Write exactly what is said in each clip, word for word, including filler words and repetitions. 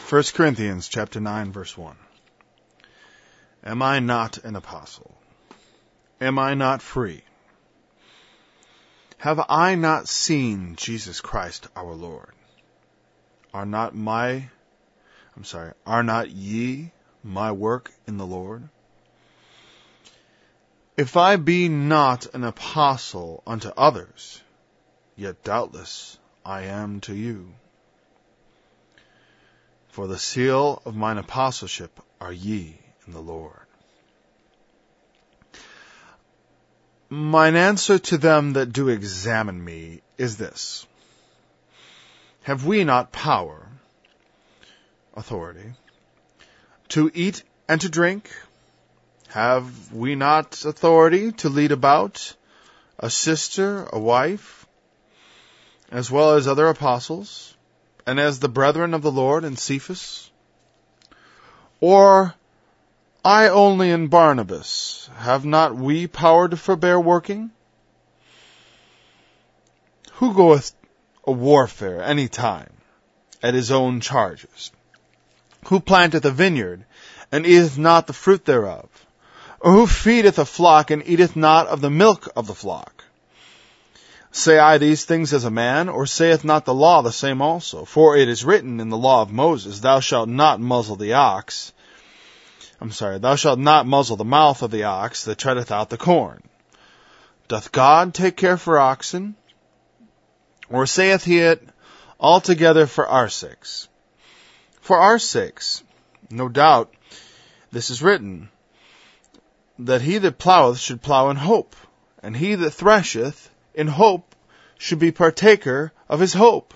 First Corinthians chapter nine, verse one. Am I not an apostle? Am I not free? Have I not seen Jesus Christ our Lord? Are not my, I'm sorry, are not ye my work in the Lord? If I be not an apostle unto others, yet doubtless I am to you. For the seal of mine apostleship are ye in the Lord. Mine answer to them that do examine me is this. Have we not power, authority, to eat and to drink? Have we not authority to lead about a sister, a wife, as well as other apostles, and as the brethren of the Lord and Cephas? Or I only and Barnabas, have not we power to forbear working? Who goeth a warfare any time at his own charges? Who planteth a vineyard, and eateth not the fruit thereof? Or who feedeth a flock, and eateth not of the milk of the flock? Say I these things as a man, or saith not the law the same also? For it is written in the law of Moses, Thou shalt not muzzle the ox, I'm sorry, thou shalt not muzzle the mouth of the ox that treadeth out the corn. Doth God take care for oxen? Or saith he it altogether for our sakes? For our sakes, no doubt, this is written, that he that ploweth should plow in hope, and he that thresheth in hope should be partaker of his hope.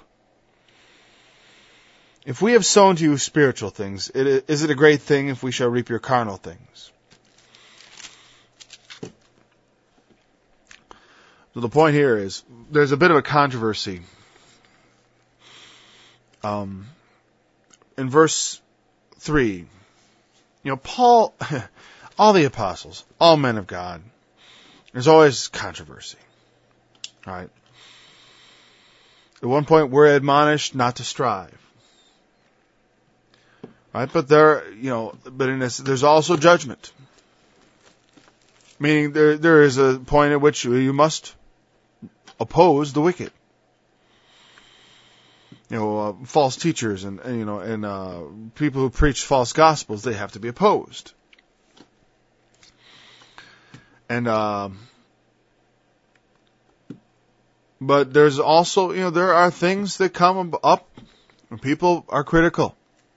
If we have sown to you spiritual things, it, is it a great thing if we shall reap your carnal things? So the point here is, there's a bit of a controversy. Um, in verse three, you know, Paul, all the apostles, all men of God, there's always controversy. All right. At one point, we're admonished not to strive. Right, but there, you know, but in this, there's also judgment. Meaning there, there is a point at which you must oppose the wicked. You know, uh, false teachers and, and you know, and uh, people who preach false gospels, they have to be opposed. And uh, but there's also, you know, there are things that come up when people are critical.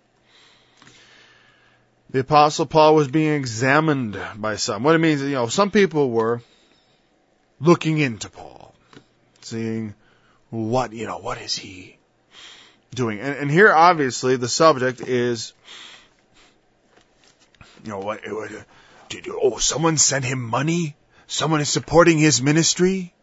The Apostle Paul was being examined by some. What it means is, you know, some people were looking into Paul, seeing what, you know, what is he doing? And, and here, obviously, the subject is, you know, what, what did you, oh, someone sent him money? Someone is supporting his ministry?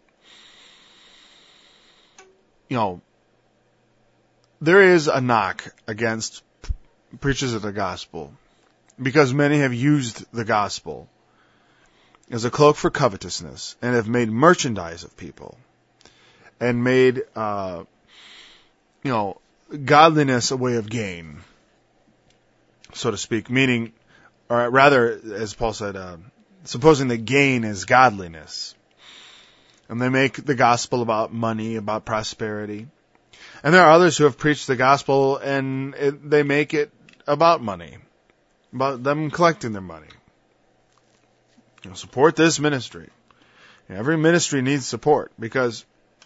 You know, there is a knock against preachers of the gospel, because many have used the gospel as a cloak for covetousness and have made merchandise of people and made, uh, you know, godliness a way of gain, so to speak, meaning, or rather, as Paul said, uh, supposing the gain is godliness. And they make the gospel about money, about prosperity. And there are others who have preached the gospel and it, they make it about money, about them collecting their money. You know, support this ministry. Every ministry needs support because,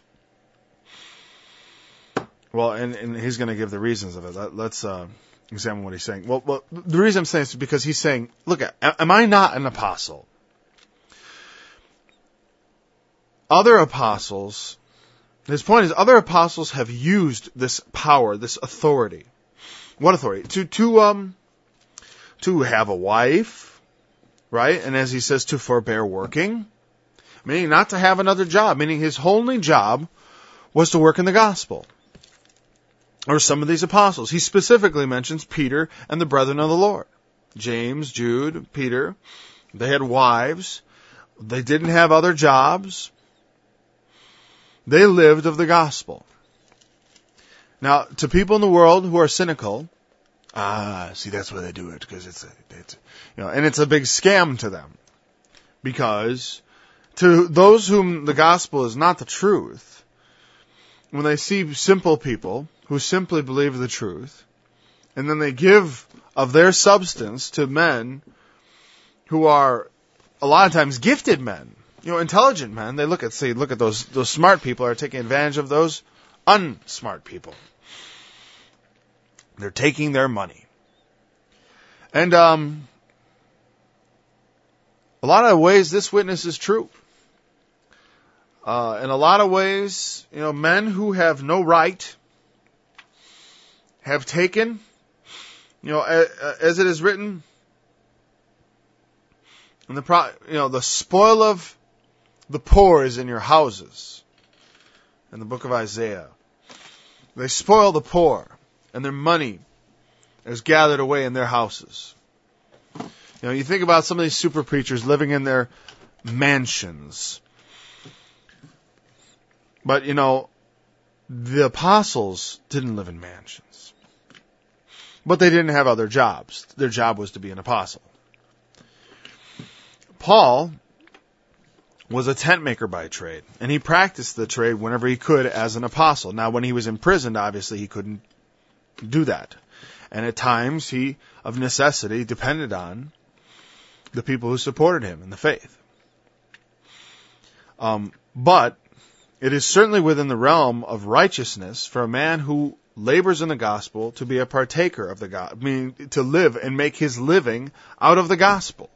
well, and, and he's going to give the reasons of it. Let, let's uh, examine what he's saying. Well, well, the reason I'm saying this is because he's saying, look, am I not an apostle? Other apostles, his point is, other apostles have used this power, this authority. What authority? To, to, um, to have a wife, right? And as he says, to forbear working, meaning not to have another job, meaning his only job was to work in the gospel. Or some of these apostles. He specifically mentions Peter and the brethren of the Lord. James, Jude, Peter. They had wives. They didn't have other jobs. They lived of the gospel. Now, to people in the world who are cynical, Ah, see, that's why they do it, because it's, a, it's, you know, and it's a big scam to them. Because to those whom the gospel is not the truth, when they see simple people who simply believe the truth, and then they give of their substance to men who are a lot of times gifted men, you know, intelligent men, they look at, say, look at those, those smart people are taking advantage of those unsmart people. They're taking their money. And, um, a lot of ways this witness is true. Uh, in a lot of ways, you know, men who have no right have taken, you know, as, as it is written, in the pro, you know, the spoil of the poor is in your houses. In the book of Isaiah, they spoil the poor, and their money is gathered away in their houses. You know, you think about some of these super preachers living in their mansions. But, you know, the apostles didn't live in mansions. But they didn't have other jobs. Their job was to be an apostle. Paul was a tent maker by trade, and he practiced the trade whenever he could as an apostle. Now, when he was imprisoned, obviously he couldn't do that. And at times, he, of necessity, depended on the people who supported him in the faith. Um, but it is certainly within the realm of righteousness for a man who labors in the gospel to be a partaker of the gospel, meaning to live and make his living out of the gospel.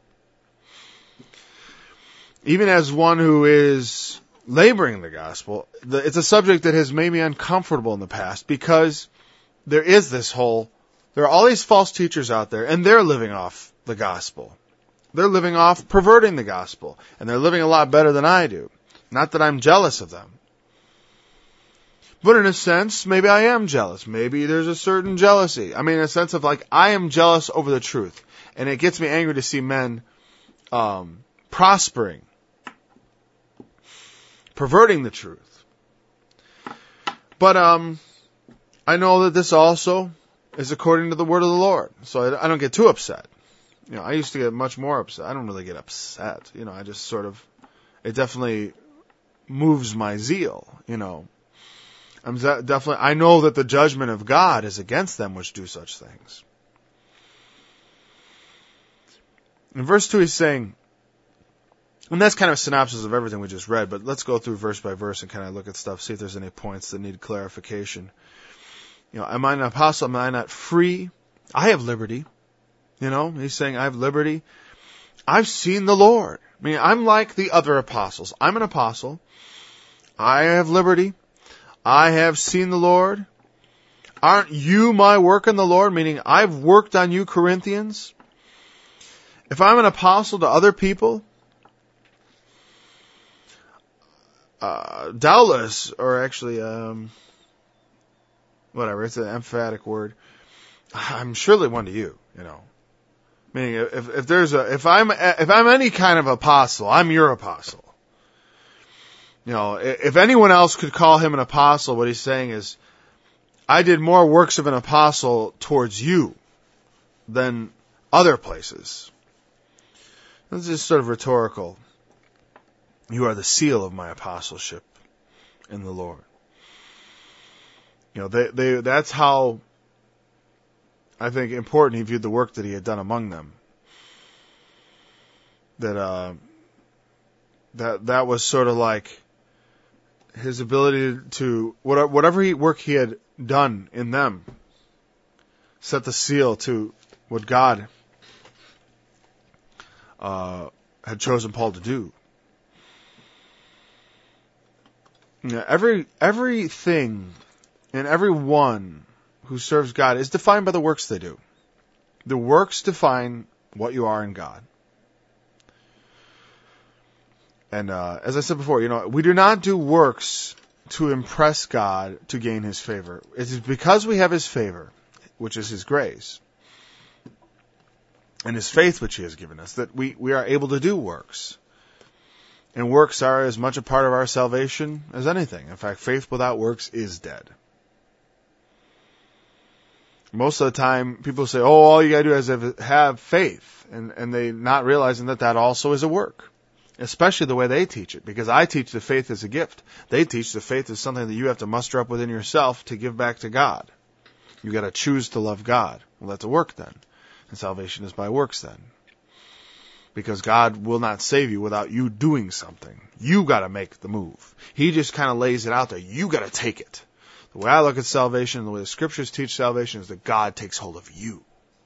Even as one who is laboring in the gospel, the, it's a subject that has made me uncomfortable in the past because there is this whole, there are all these false teachers out there and they're living off the gospel. They're living off perverting the gospel, and they're living a lot better than I do. Not that I'm jealous of them. But in a sense, maybe I am jealous. Maybe there's a certain jealousy. I mean, in a sense of like, I am jealous over the truth. And it gets me angry to see men um, prospering, perverting the truth. But um, I know that this also is according to the word of the Lord. So I, I don't get too upset. You know, I used to get much more upset. I don't really get upset. You know, I just sort of, it definitely moves my zeal, you know. I'm definitely, I know that the judgment of God is against them which do such things. In verse two he's saying, and that's kind of a synopsis of everything we just read, but let's go through verse by verse and kind of look at stuff, see if there's any points that need clarification. You know, am I an apostle? Am I not free? I have liberty. You know, he's saying I have liberty. I've seen the Lord. I mean, I'm like the other apostles. I'm an apostle. I have liberty. I have seen the Lord. Aren't you my work in the Lord? Meaning, I've worked on you, Corinthians. If I'm an apostle to other people, uh, doubtless, or actually, um, whatever, it's an emphatic word. I'm surely one to you, you know. Meaning, if, if there's a, if I'm, if I'm any kind of apostle, I'm your apostle. You know, if anyone else could call him an apostle, what he's saying is, I did more works of an apostle towards you than other places. This is sort of rhetorical. You are the seal of my apostleship in the Lord. You know, they, they, that's how I think important he viewed the work that he had done among them. That, uh, that, that was sort of like his ability to, whatever he, work he had done in them, set the seal to what God uh, had chosen Paul to do. You know, every everything and everyone who serves God is defined by the works they do. The works define what you are in God. And uh, as I said before, you know, we do not do works to impress God to gain His favor. It is because we have His favor, which is His grace, and His faith which He has given us, that we, we are able to do works. And works are as much a part of our salvation as anything. In fact, faith without works is dead. Most of the time, people say, oh, all you gotta do is have, have faith. And, and they not realizing that that also is a work. Especially the way they teach it. Because I teach the faith as a gift. They teach the faith as something that you have to muster up within yourself to give back to God. You gotta choose to love God. Well, that's a work then. And salvation is by works then. Because God will not save you without you doing something. You gotta make the move. He just kind of lays it out there. You gotta take it. The way I look at salvation and the way the scriptures teach salvation is that God takes hold of you.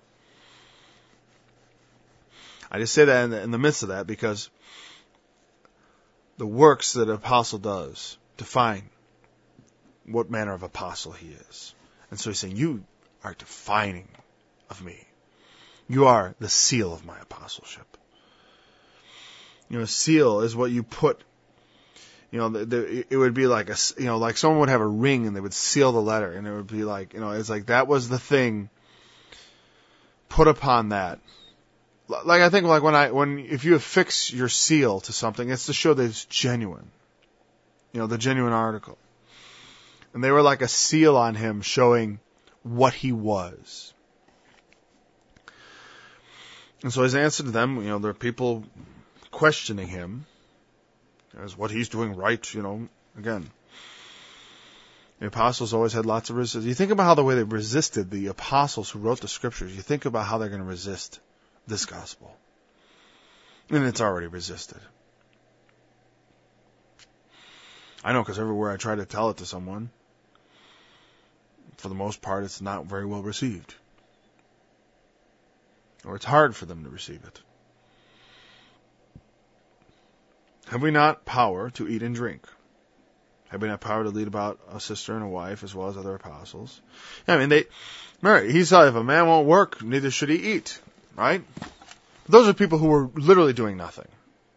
I just say that in the, in the midst of that because the works that an apostle does define what manner of apostle he is. And so he's saying, you are defining of me. You are the seal of my apostleship. You know, seal is what you put. You know, the, the, it would be like a, you know, like someone would have a ring and they would seal the letter, and it would be like, you know, it's like that was the thing put upon that. Like I think, like when I, when if you affix your seal to something, it's to show that it's genuine. You know, the genuine article. And they were like a seal on him, showing what he was. And so his answer to them, you know, there are people questioning him as what he's doing right, you know, again. The apostles always had lots of resistance. You think about how the way they resisted the apostles who wrote the scriptures. You think about how they're going to resist this gospel. And it's already resisted. I know, because everywhere I try to tell it to someone, for the most part, it's not very well received. Or it's hard for them to receive it. Have we not power to eat and drink? Have we not power to lead about a sister and a wife as well as other apostles? I mean, they, remember, he said, if a man won't work, neither should he eat. Right? Those are people who were literally doing nothing.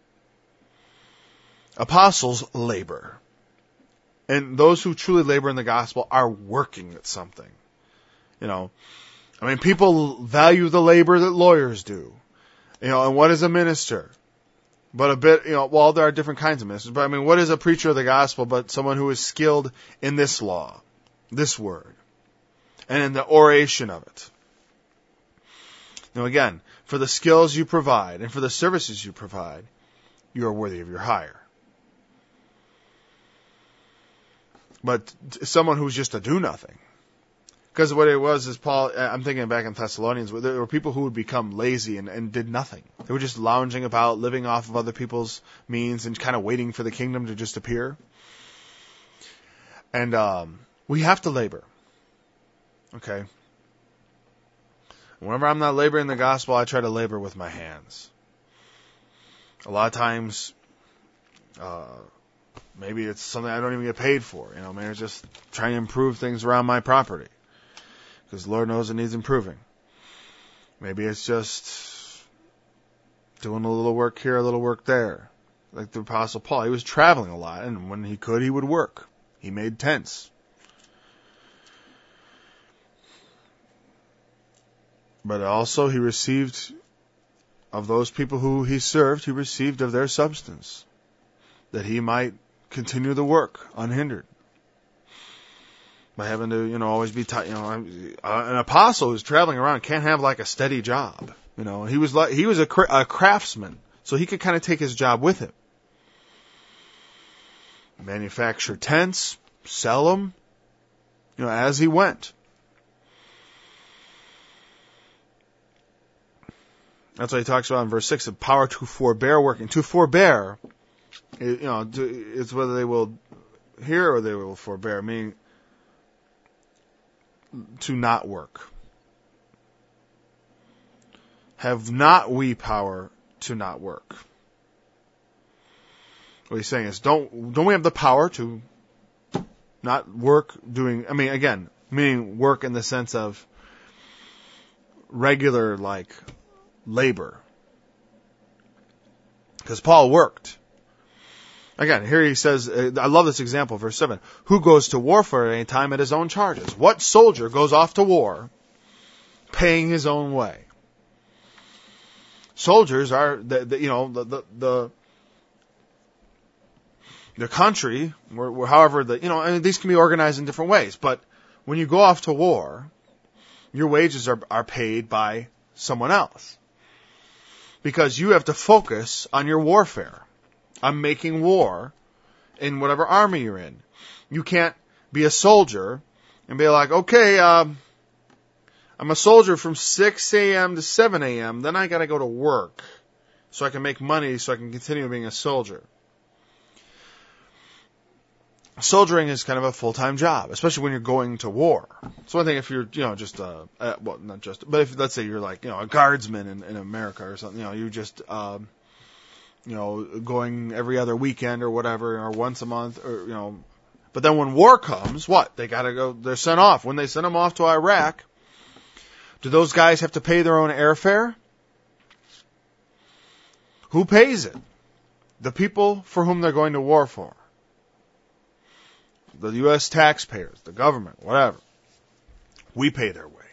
Apostles labor. And those who truly labor in the gospel are working at something. You know, I mean, people value the labor that lawyers do. You know, and what is a minister? But a bit, you know, well, there are different kinds of ministers. But I mean, what is a preacher of the gospel but someone who is skilled in this law, this word, and in the oration of it? You know, again, for the skills you provide and for the services you provide, you are worthy of your hire. But someone who's just a do-nothing. Because what it was is Paul, I'm thinking back in Thessalonians, there were people who would become lazy and, and did nothing. They were just lounging about, living off of other people's means and kind of waiting for the kingdom to just appear. And um, we have to labor. Okay? Whenever I'm not laboring the gospel, I try to labor with my hands. A lot of times, uh, maybe it's something I don't even get paid for. You know, maybe it's just trying to improve things around my property. Because Lord knows it needs improving. Maybe it's just doing a little work here, a little work there. Like the Apostle Paul, he was traveling a lot, and when he could, he would work. He made tents. But also he received, of those people who he served, he received of their substance, that he might continue the work unhindered. By having to, you know, always be, t- you know, an apostle who's traveling around can't have like a steady job. You know, he was like, he was a, cra- a craftsman, so he could kind of take his job with him. Manufacture tents, sell them, you know, as he went. That's what he talks about in verse six, the power to forbear working. To forbear, you know, it's whether they will hear or they will forbear, meaning to not work. Have not we power to not work? What he's saying is, don't don't we have the power to not work doing, I mean, again, meaning work in the sense of regular, like, labor. Because Paul worked. Again, here he says, I love this example, verse seven. Who goes to warfare at any time at his own charges? What soldier goes off to war paying his own way? Soldiers are, the, the, you know, the, the, the, the country, or, or however, the, you know, I mean, these can be organized in different ways, but when you go off to war, your wages are, are paid by someone else. Because you have to focus on your warfare, on making war in whatever army you're in. You can't be a soldier and be like, okay, um, I'm a soldier from six a.m. to seven a.m., then I gotta go to work so I can make money so I can continue being a soldier. Soldiering is kind of a full-time job, especially when you're going to war. It's one thing if you're, you know, just, uh, uh well, not just, but if, let's say you're like, you know, a guardsman in, in America or something, you know, you just, um, you know, going every other weekend or whatever, or once a month, or, you know, but then when war comes, what? They gotta go, they're sent off. When they send them off to Iraq, do those guys have to pay their own airfare? Who pays it? The people for whom they're going to war for. The U S taxpayers, the government, whatever. We pay their way.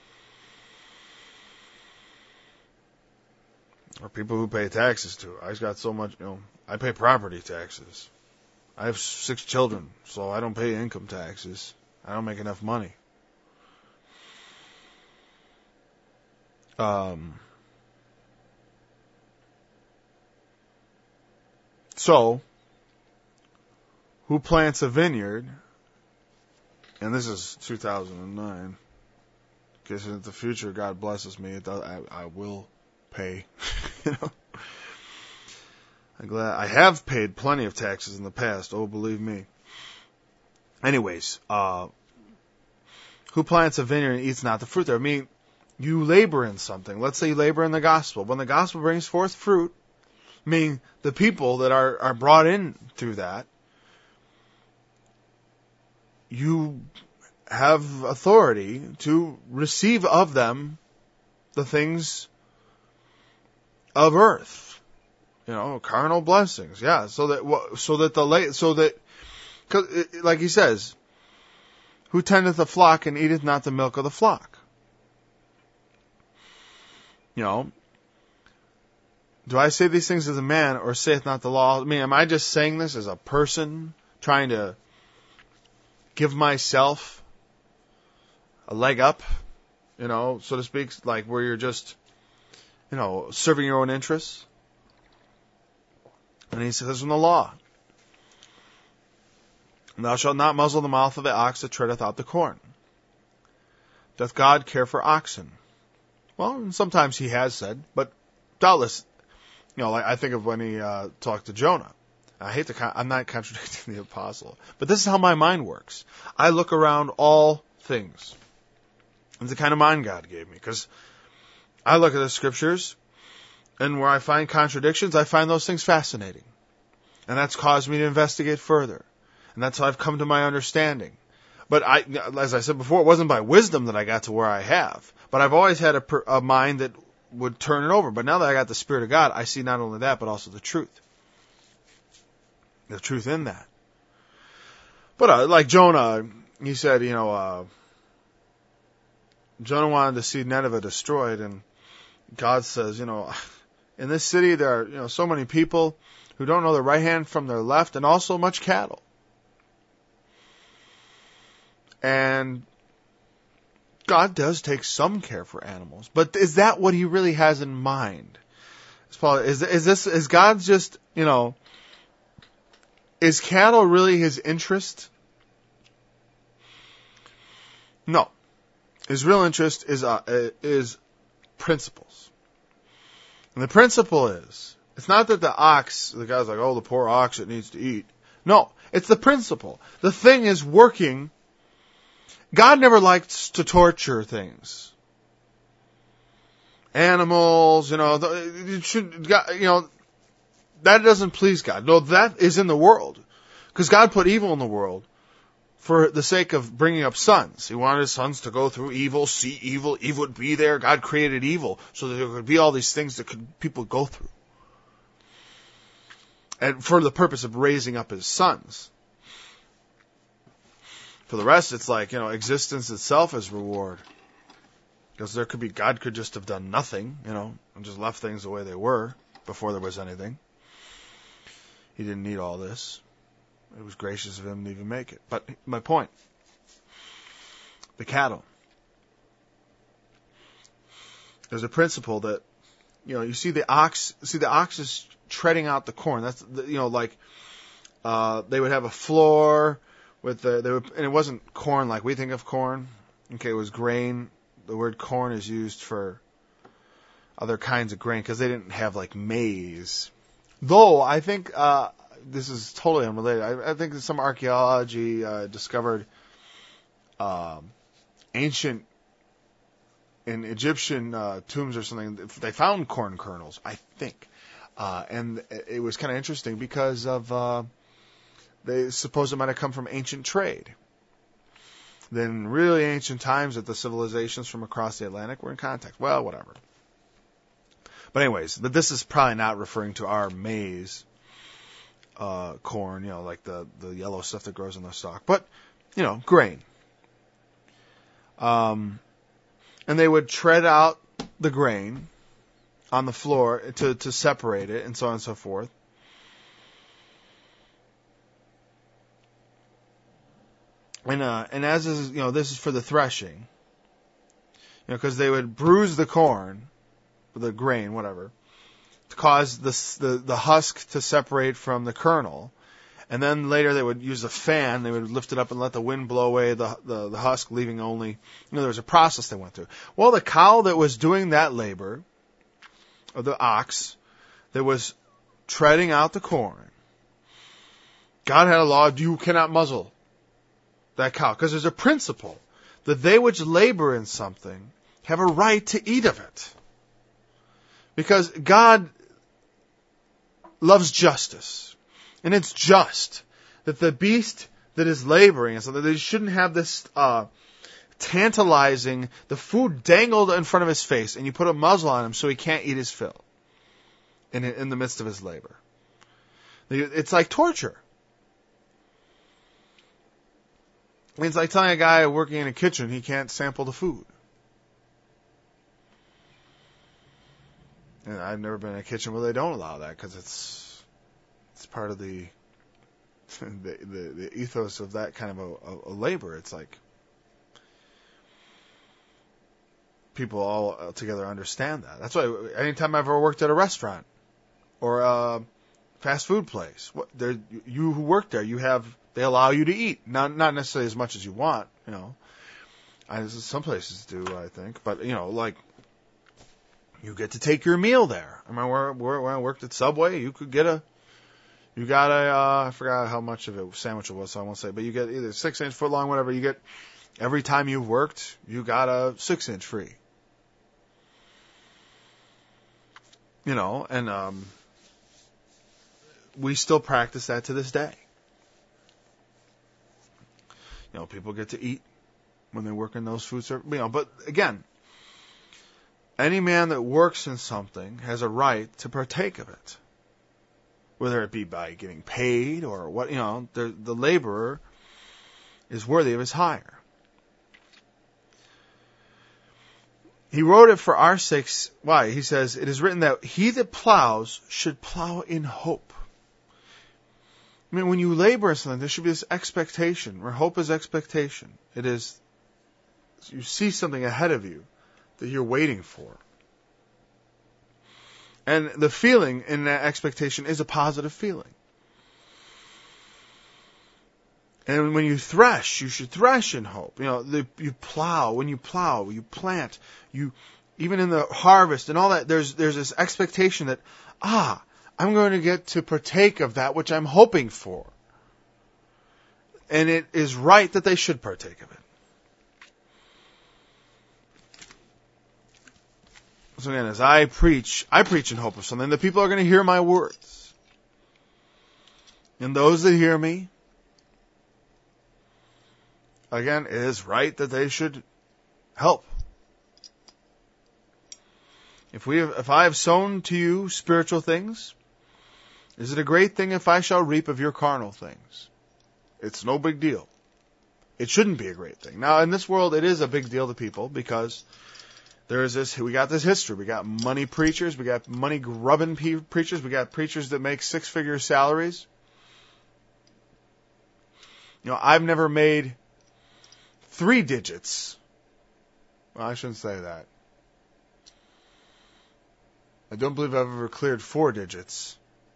Or people who pay taxes too. I got so much, you know, I pay property taxes. I have six children, so I don't pay income taxes. I don't make enough money. Um, so, who plants a vineyard? And this is two thousand nine. Because in the future, God blesses me, it does, I, I will pay. You know, I'm glad I have paid plenty of taxes in the past. Oh, believe me. Anyways, uh, who plants a vineyard and eats not the fruit thereof? I mean, you labor in something. Let's say you labor in the gospel. When the gospel brings forth fruit, meaning the people that are, are brought in through that, you have authority to receive of them the things of earth, you know, carnal blessings. Yeah, so that so that the so that, cause it, like he says, who tendeth the flock and eateth not the milk of the flock? You know, do I say these things as a man, or saith not the law? I mean, am I just saying this as a person trying to give myself a leg up, you know, so to speak, like where you're just, you know, serving your own interests? And he says in the law, thou shalt not muzzle the mouth of the ox that treadeth out the corn. Doth God care for oxen? Well, sometimes he has said, but doubtless, you know, like I think of when he uh, talked to Jonah. I hate to, con- I'm not contradicting the apostle, but this is how my mind works. I look around all things. It's the kind of mind God gave me, because I look at the scriptures, and where I find contradictions, I find those things fascinating. And that's caused me to investigate further. And that's how I've come to my understanding. But I, as I said before, it wasn't by wisdom that I got to where I have. But I've always had a, per, a mind that would turn it over. But now that I got the Spirit of God, I see not only that, but also the truth. The truth in that. But uh, like Jonah, he said, you know, uh, Jonah wanted to see Nineveh destroyed, and God says, you know, in this city there are, you know, so many people who don't know their right hand from their left, and also much cattle. And God does take some care for animals, but is that what He really has in mind? Is is this is God just, you know, is cattle really His interest? No. His real interest is uh, is principles. And the principle is, it's not that the ox, the guy's like, oh, the poor ox, it needs to eat. No, it's the principle. The thing is working. God never likes to torture things. Animals, you know, it should, you know, that doesn't please God. No, that is in the world. Because God put evil in the world for the sake of bringing up sons. He wanted His sons to go through evil, see evil, evil would be there. God created evil so that there could be all these things that could, people go through. And for the purpose of raising up His sons. For the rest, it's like, you know, existence itself is reward. Because there could be, God could just have done nothing, you know, and just left things the way they were before there was anything. He didn't need all this. It was gracious of Him to even make it. But my point, the cattle. there's a principle that, you know, you see the ox, see the ox is treading out the corn. That's, the, you know, like, uh, they would have a floor with the, they would, and it wasn't corn like we think of corn. Okay, it was grain. The word corn is used for other kinds of grain because they didn't have like maize. Though I think, uh, this is totally unrelated. I, I think that some archaeology, uh, discovered, um, ancient, in Egyptian uh, tombs or something, they found corn kernels, I think. Uh, and it was kind of interesting because of, uh, they suppose it might have come from ancient trade. Then in really ancient times that the civilizations from across the Atlantic were in contact. Well, whatever. But anyways, but this is probably not referring to our maize uh, corn, you know, like the, the yellow stuff that grows on the stalk. But, you know, grain. Um... And they would tread out the grain on the floor to, to separate it and so on and so forth. And, uh, and as is, you know, this is for the threshing. You know, because they would bruise the corn, the grain, whatever, to cause the, the, the husk to separate from the kernel. And then later they would use a fan, they would lift it up and let the wind blow away the, the, the husk, leaving only, you know, there was a process they went through. Well, the cow that was doing that labor, or the ox, that was treading out the corn, God had a law, you cannot muzzle that cow. Because there's a principle that they which labor in something have a right to eat of it. Because God loves justice. And it's just that the beast that is laboring, and so that they shouldn't have this uh, tantalizing, the food dangled in front of his face, and you put a muzzle on him so he can't eat his fill in, in the midst of his labor. It's like torture. It's like telling a guy working in a kitchen he can't sample the food. And I've never been in a kitchen where they don't allow that because it's It's part of the the, the the ethos of that kind of a, a labor. It's like people all together understand that. That's why anytime I've ever worked at a restaurant or a fast food place, what, there, you who work there, you have they allow you to eat, not not necessarily as much as you want, you know. I, some places do, I think, but you know, like you get to take your meal there. I remember where, where, when I worked at Subway, you could get a You got a, uh, I forgot how much of a sandwich it was, so I won't say, but you get either six inch, foot long, whatever. You get, every time you've worked, you got a six inch free. You know, and, um, we still practice that to this day. You know, people get to eat when they work in those food service, you know, but again, any man that works in something has a right to partake of it. Whether it be by getting paid or what, you know, the, the laborer is worthy of his hire. He wrote it for our sakes. Why? He says, it is written that he that plows should plow in hope. I mean, when you labor in something, there should be this expectation, where hope is expectation. It is, you see something ahead of you that you're waiting for. And the feeling in that expectation is a positive feeling. And when you thresh, you should thresh in hope. You know, the, you plow. When you plow, you plant. You, even in the harvest and all that, there's there's this expectation that, ah, I'm going to get to partake of that which I'm hoping for. And it is right that they should partake of it. So again, as I preach, I preach in hope of something. The people are going to hear my words. And those that hear me, again, it is right that they should help. If we have, if I have sown to you spiritual things, is it a great thing if I shall reap of your carnal things? It's no big deal. It shouldn't be a great thing. Now, in this world, it is a big deal to people because there is this, we got this history. We got money preachers. We got money grubbing pe- preachers. We got preachers that make six figure salaries. You know, I've never made three digits. Well, I shouldn't say that. I don't believe I've ever cleared four digits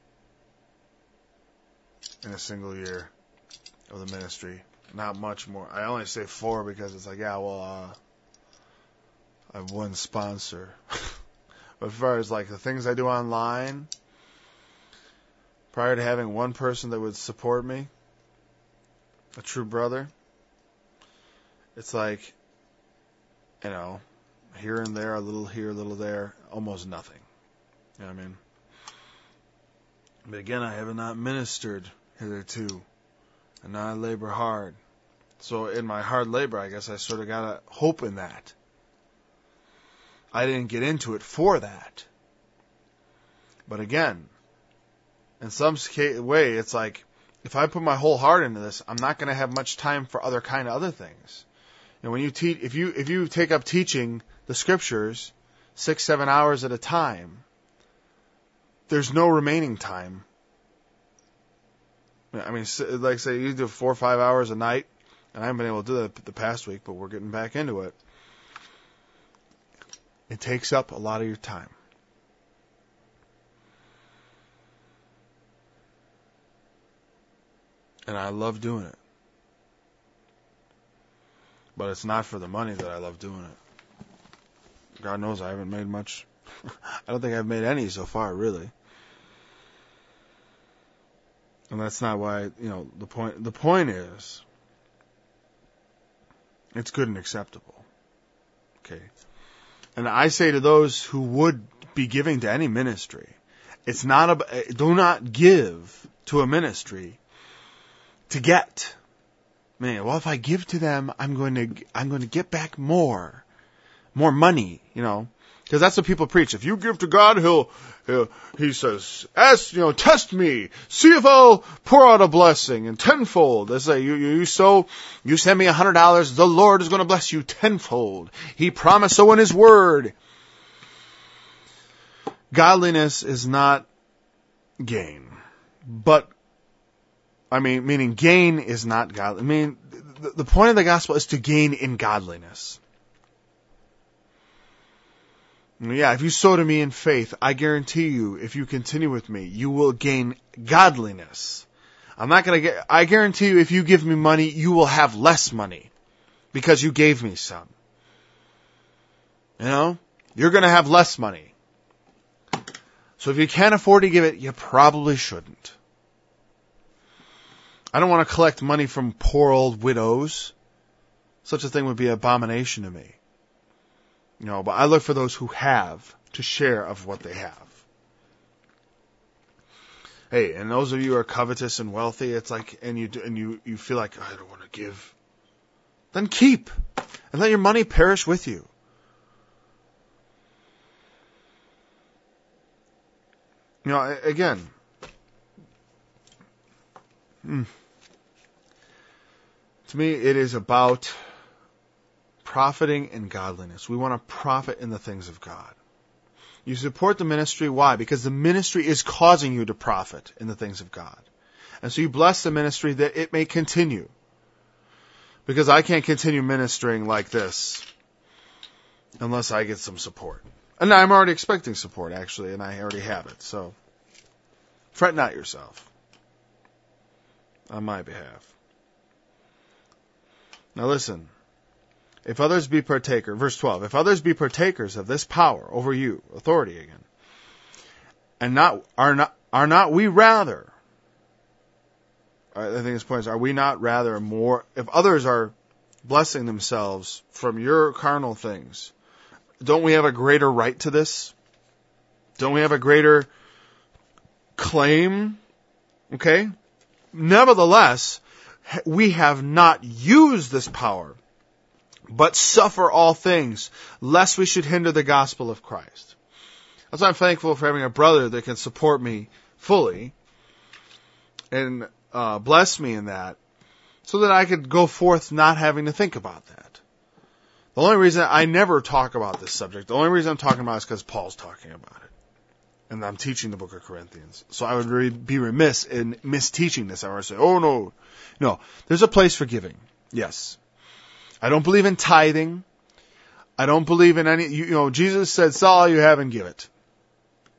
in a single year of the ministry. Not much more. I only say four because it's like, yeah, well, uh, I have one sponsor. But as far as like the things I do online, prior to having one person that would support me, a true brother, it's like, you know, here and there, a little here, a little there, almost nothing. You know what I mean? But again, I have not ministered hitherto, and now I labor hard. So in my hard labor, I guess I sort of got a hope in that. I didn't get into it for that. But again, in some way, it's like, if I put my whole heart into this, I'm not going to have much time for other kind of other things. You know, when you teach, if you if you take up teaching the scriptures six, seven hours at a time, there's no remaining time. I mean, like say you do four or five hours a night, and I haven't been able to do that the past week, but we're getting back into it. It takes up a lot of your time. And I love doing it. But it's not for the money that I love doing it. God knows I haven't made much. I don't think I've made any so far, really. And that's not why, you know, the point, the point is, it's good and acceptable. Okay. And I say to those who would be giving to any ministry, it's not a, do not give to a ministry to get. Man, well, if I give to them, I'm going to, I'm going to get back more, more money, you know, because that's what people preach. If you give to God, he'll, he'll, he says, ask, you know, test me, see if I'll pour out a blessing and tenfold. They say, you, you, you sow, you send me a hundred dollars, the Lord is going to bless you tenfold. He promised so in his word. Godliness is not gain, but I mean, meaning gain is not godly. I mean, the, the point of the gospel is to gain in godliness. Yeah, if you sow to me in faith, I guarantee you, if you continue with me, you will gain godliness. I'm not going to get, I guarantee you, if you give me money, you will have less money because you gave me some. You know, you're going to have less money. So if you can't afford to give it, you probably shouldn't. I don't want to collect money from poor old widows. Such a thing would be an abomination to me. You know, but I look for those who have to share of what they have. Hey, and those of you who are covetous and wealthy, it's like, and you and you, you feel like, oh, I don't want to give. Then keep, and let your money perish with you. You know, again, mm, to me, it is about profiting in godliness. We want to profit in the things of God. You support the ministry. Why? Because the ministry is causing you to profit in the things of God. And so you bless the ministry that it may continue. Because I can't continue ministering like this unless I get some support. And I'm already expecting support, actually, and I already have it. So fret not yourself on my behalf. Now listen. If others be partaker, verse twelve, if others be partakers of this power over you, authority again, and not, are not, are not we rather, I think this point is, are we not rather more, if others are blessing themselves from your carnal things, don't we have a greater right to this? Don't we have a greater claim? Okay? Nevertheless, we have not used this power, but suffer all things, lest we should hinder the gospel of Christ. That's why I'm thankful for having a brother that can support me fully and uh, bless me in that, so that I could go forth not having to think about that. The only reason I never talk about this subject, the only reason I'm talking about it is because Paul's talking about it. And I'm teaching the book of Corinthians. So I would re- be remiss in misteaching this. I would say, oh no. No, there's a place for giving. Yes. I don't believe in tithing. I don't believe in any, you, you know, Jesus said, sell all you have and give it.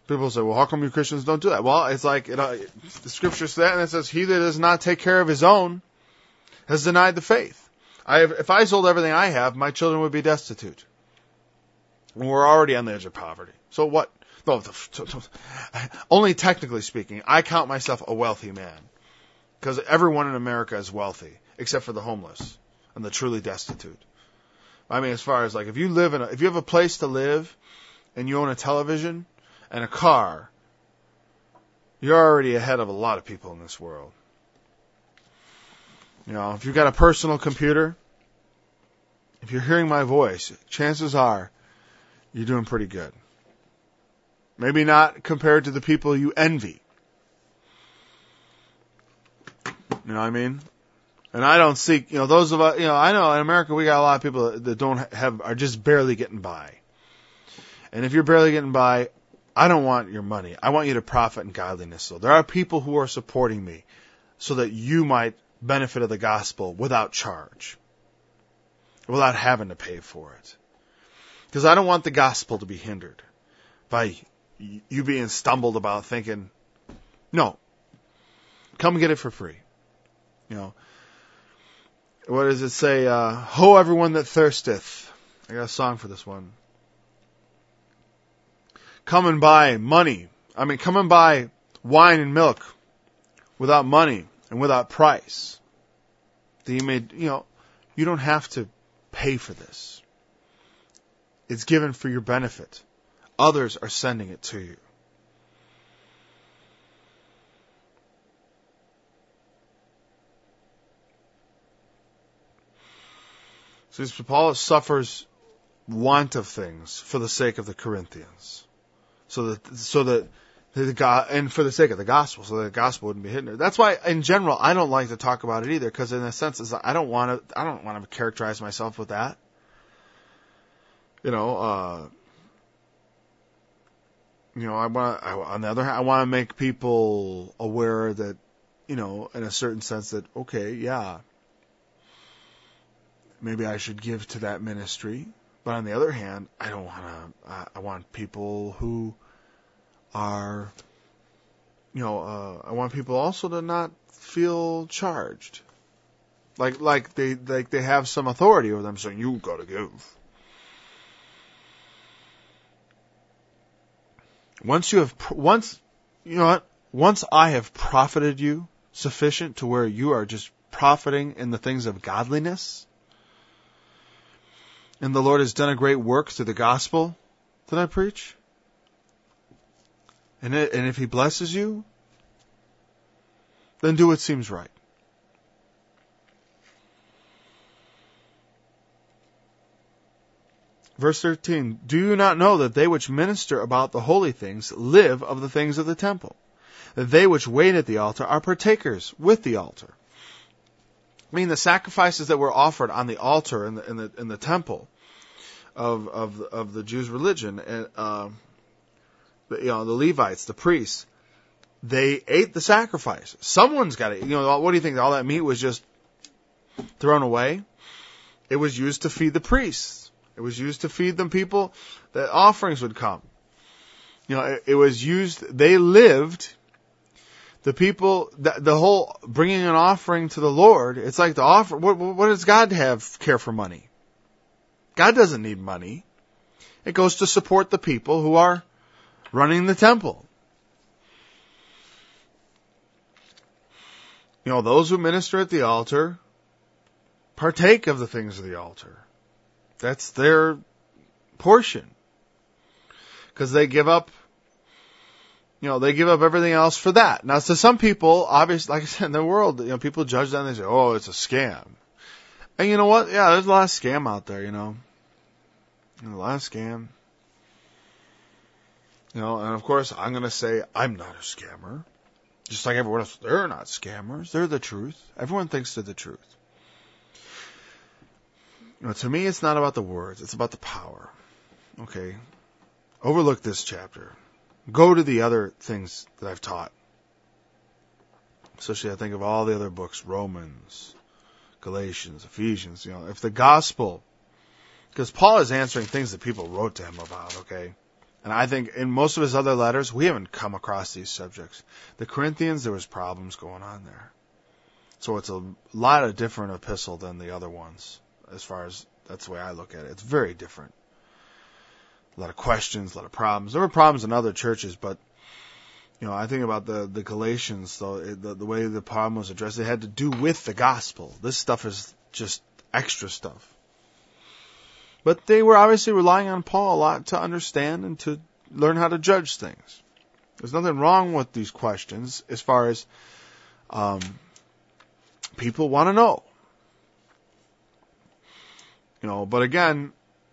People say, well, how come you Christians don't do that? Well, it's like, you know, the scripture says, and it says, he that does not take care of his own has denied the faith. I have, if I sold everything I have, my children would be destitute. And we're already on the edge of poverty. So what? No, only technically speaking, I count myself a wealthy man. Because everyone in America is wealthy, except for the homeless and the truly destitute. I mean, as far as like, if you live in a, if you have a place to live, and you own a television and a car, you're already ahead of a lot of people in this world. You know, if you've got a personal computer, if you're hearing my voice, chances are you're doing pretty good. Maybe not compared to the people you envy. You know what I mean? And I don't seek, you know, those of us, you know, I know in America we got a lot of people that don't have, are just barely getting by. And if you're barely getting by, I don't want your money. I want you to profit in godliness. So there are people who are supporting me so that you might benefit of the gospel without charge, without having to pay for it. Because I don't want the gospel to be hindered by you being stumbled about thinking, no, come get it for free. You know, what does it say? Uh, Ho, everyone that thirsteth. I got a song for this one. Come and buy money. I mean, come and buy wine and milk without money and without price. That you may, you know, you don't have to pay for this. It's given for your benefit. Others are sending it to you. So Paul suffers want of things for the sake of the Corinthians. So that, so that the God, and for the sake of the gospel, so that the gospel wouldn't be hidden. That's why, in general, I don't like to talk about it either, because in a sense, it's, I don't want to, I don't want to characterize myself with that. You know, uh, you know, I want, I, on the other hand, I want to make people aware that, you know, in a certain sense that, okay, yeah, maybe I should give to that ministry. But on the other hand, I don't want to, I, I want people who are, you know, uh, I want people also to not feel charged. Like, like they, like they have some authority over them saying, you gotta give. Once you have, once, you know what? Once I have profited you sufficient to where you are just profiting in the things of godliness, and the Lord has done a great work through the gospel that I preach, and it, and if He blesses you, then do what seems right. Verse thirteen, do you not know that they which minister about the holy things live of the things of the temple? That they which wait at the altar are partakers with the altar. I mean, the sacrifices that were offered on the altar in the in the, in the temple of of of the Jews' religion, and uh, the, you know, the Levites, the priests, they ate the sacrifice. Someone's got to. You know, what do you think? All that meat was just thrown away? It was used to feed the priests. It was used to feed them people that offerings would come. You know, it, it was used. They lived. The people, the, the whole bringing an offering to the Lord, it's like the offer, what, what does God have care for money? God doesn't need money. It goes to support the people who are running the temple. You know, those who minister at the altar partake of the things of the altar. That's their portion. Because they give up You know, they give up everything else for that. Now, to some people, obviously, like I said, in the world, you know, people judge that and they say, oh, it's a scam. And you know what? Yeah, there's a lot of scam out there, you know. There's a lot of scam. You know, and of course, I'm going to say, I'm not a scammer. Just like everyone else, they're not scammers. They're the truth. Everyone thinks they're the truth. You know, to me, it's not about the words. It's about the power. Okay? Overlook this chapter. Go to the other things that I've taught. Especially I think of all the other books, Romans, Galatians, Ephesians, you know, if the gospel, because Paul is answering things that people wrote to him about, okay? And I think in most of his other letters, we haven't come across these subjects. The Corinthians, there was problems going on there. So it's a lot of different epistle than the other ones, as far as that's the way I look at it. It's very different. A lot of questions, a lot of problems. There were problems in other churches, but, you know, I think about the, the Galatians, though, the, the way the problem was addressed, it had to do with the gospel. This stuff is just extra stuff. But they were obviously relying on Paul a lot to understand and to learn how to judge things. There's nothing wrong with these questions as far as um, people want to know. You know, but again,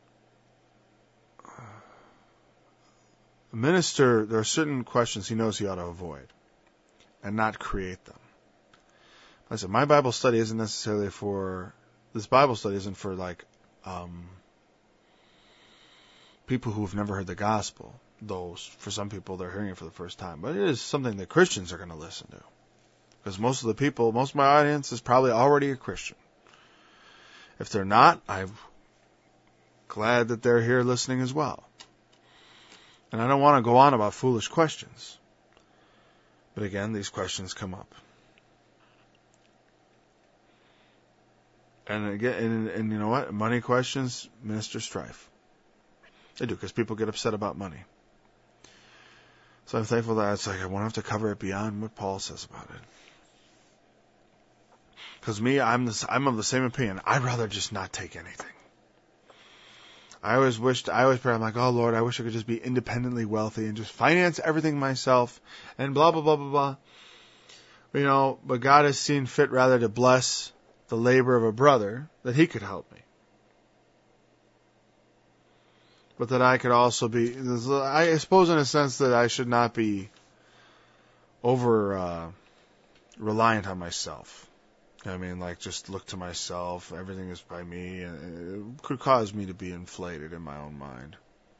a minister, there are certain questions he knows he ought to avoid and not create them. Like I said, my Bible study isn't necessarily for, this Bible study isn't for like, um, people who have never heard the gospel, though for some people they're hearing it for the first time. But it is something that Christians are going to listen to. Because most of the people, most of my audience is probably already a Christian. If they're not, I'm glad that they're here listening as well. And I don't want to go on about foolish questions. But again, these questions come up. And again, and, and you know what? Money questions minister strife. They do, because people get upset about money. So I'm thankful that it's like I won't have to cover it beyond what Paul says about it. Because me, I'm this, I'm of the same opinion. I'd rather just not take anything. I always wished, I always pray, I'm like, oh Lord, I wish I could just be independently wealthy and just finance everything myself and blah, blah, blah, blah, blah. You know, but God has seen fit rather to bless the labor of a brother that he could help me. But that I could also be, I suppose in a sense that I should not be over uh, reliant on myself. I mean, like just look to myself, everything is by me, and it could cause me to be inflated in my own mind.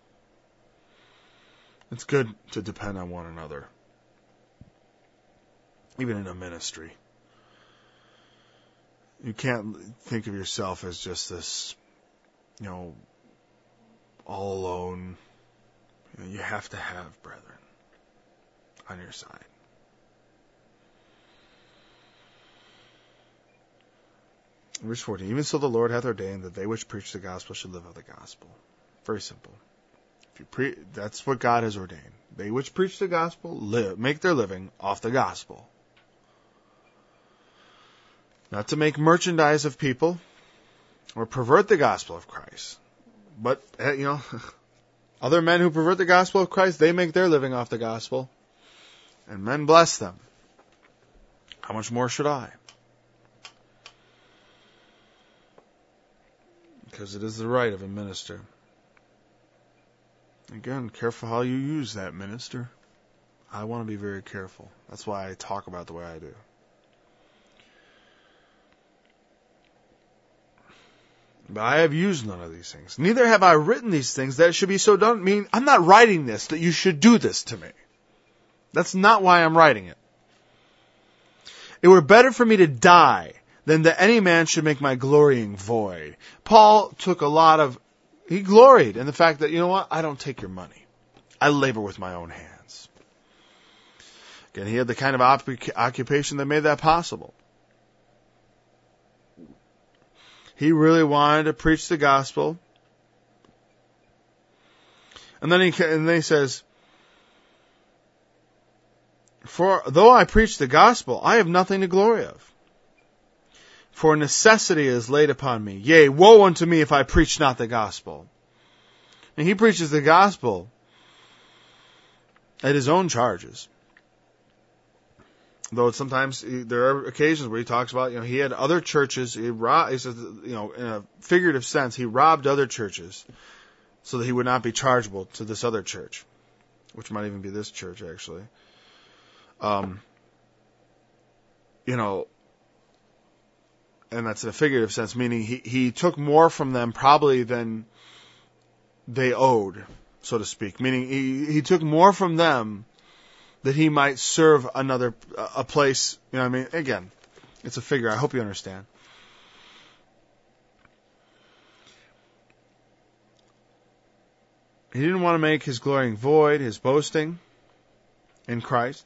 It's good to depend on one another, even in a ministry. You can't think of yourself as just this, you know, all alone. You know, you have to have brethren on your side. Verse fourteen, even so the Lord hath ordained that they which preach the gospel should live of the gospel. Very simple. If you pre- that's what God has ordained. They which preach the gospel live, make their living off the gospel. Not to make merchandise of people or pervert the gospel of Christ. But, you know, other men who pervert the gospel of Christ, they make their living off the gospel. And men bless them. How much more should I? Because it is the right of a minister. Again, careful how you use that minister. I want to be very careful. That's why I talk about the way I do. But I have used none of these things. Neither have I written these things that it should be so done. I mean, I'm not writing this that you should do this to me. That's not why I'm writing it. It were better for me to die than that any man should make my glorying void. Paul took a lot of, he gloried in the fact that, you know what, I don't take your money. I labor with my own hands. Again, he had the kind of op- occupation that made that possible. He really wanted to preach the gospel. And then he, and then he says, for though I preach the gospel, I have nothing to glory of. For necessity is laid upon me. Yea, woe unto me if I preach not the gospel. And he preaches the gospel at his own charges. Though sometimes there are occasions where he talks about, you know, he had other churches. He, robbed, he says, you know, in a figurative sense, he robbed other churches so that he would not be chargeable to this other church, which might even be this church, actually. Um, you know, and that's in a figurative sense, meaning he, he took more from them probably than they owed, so to speak. Meaning he, he took more from them that he might serve another, a place, you know what I mean? Again, it's a figure. I hope you understand. He didn't want to make his glorying void, his boasting in Christ.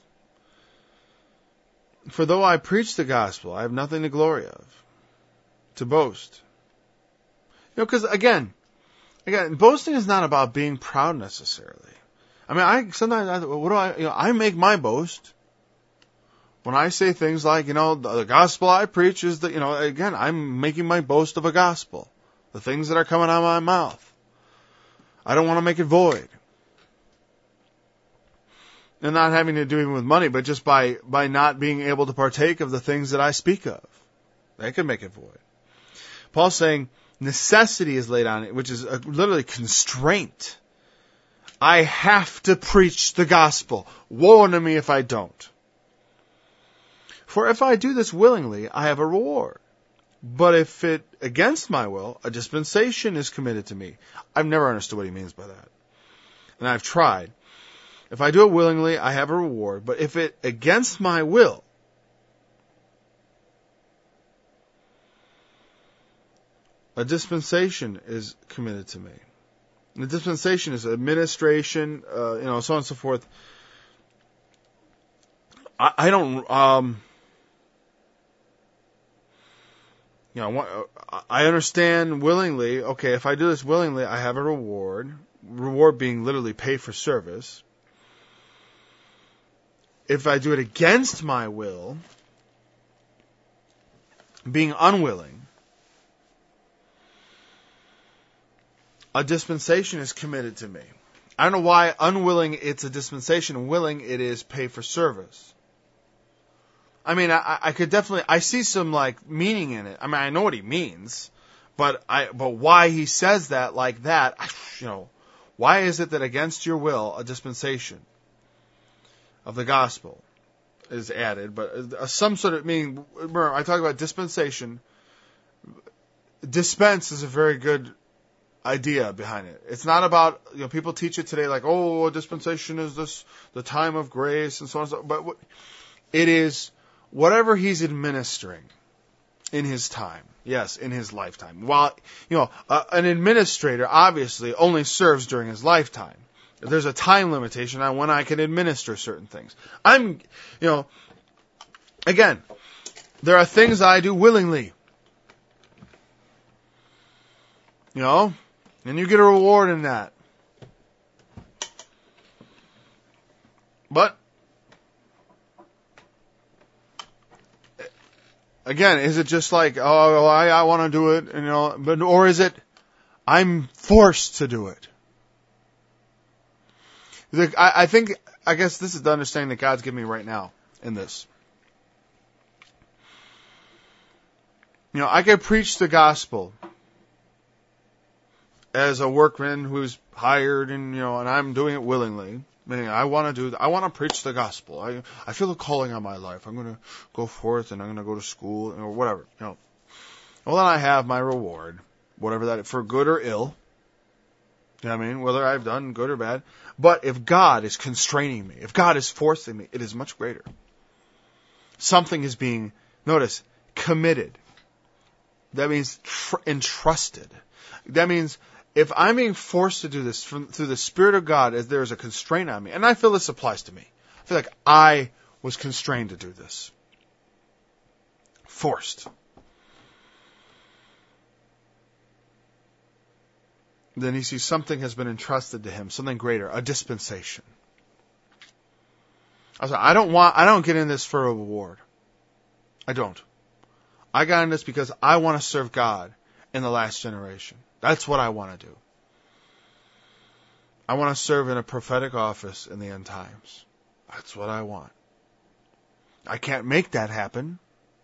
For though I preach the gospel, I have nothing to glory of, to boast. You know, because again, again, boasting is not about being proud necessarily. I mean, I sometimes, I, what do I, you know, I make my boast when I say things like, you know, the, the gospel I preach is that, you know, again, I'm making my boast of a gospel. The things that are coming out of my mouth. I don't want to make it void. And not having to do even with money, but just by, by not being able to partake of the things that I speak of. They can make it void. Paul's saying necessity is laid on it, which is a, literally constraint. I have to preach the gospel. Woe unto me if I don't. For if I do this willingly, I have a reward. But if it against my will, a dispensation is committed to me. I've never understood what he means by that. And I've tried. If I do it willingly, I have a reward. But if it against my will, a dispensation is committed to me. And the dispensation is administration, uh, you know, so on and so forth. I, I don't, um, you know, I understand willingly, okay, if I do this willingly, I have a reward. Reward being literally pay for service. If I do it against my will, being unwilling, a dispensation is committed to me. I don't know why unwilling it's a dispensation, willing it is pay for service. I mean, I, I could definitely, I see some like meaning in it. I mean, I know what he means, but I, but why he says that like that, I, you know, why is it that against your will a dispensation of the gospel is added? But some sort of meaning. Remember, I talk about dispensation. Dispense is a very good idea behind it. It's not about, you know, people teach it today like, oh, dispensation is this the time of grace and so on and so on. But it is whatever he's administering in his time. Yes, in his lifetime. While, you know, uh, an administrator obviously only serves during his lifetime. There's a time limitation on when I can administer certain things. I'm, you know, again, there are things I do willingly. You know, and you get a reward in that. But, again, is it just like, oh, I, I want to do it, you know, but, or is it, I'm forced to do it? The, I, I think, I guess this is the understanding that God's giving me right now in this. You know, I could preach the gospel as a workman who's hired and, you know, and I'm doing it willingly. Meaning I want to do, I want to preach the gospel. I, I feel a calling on my life. I'm going to go forth and I'm going to go to school or whatever, you know. Well, then I have my reward, whatever that, for good or ill. You know what I mean? Whether I've done good or bad. But if God is constraining me, if God is forcing me, it is much greater. Something is being, notice, committed. That means tr- entrusted. That means if I'm being forced to do this from, through the Spirit of God, as there is a constraint on me, and I feel this applies to me. I feel like I was constrained to do this. Forced. Then he sees something has been entrusted to him, something greater, a dispensation. I said, I don't want, I don't get in this for a reward. I don't. I got in this because I want to serve God in the last generation. That's what I want to do. I want to serve in a prophetic office in the end times. That's what I want. I can't make that happen.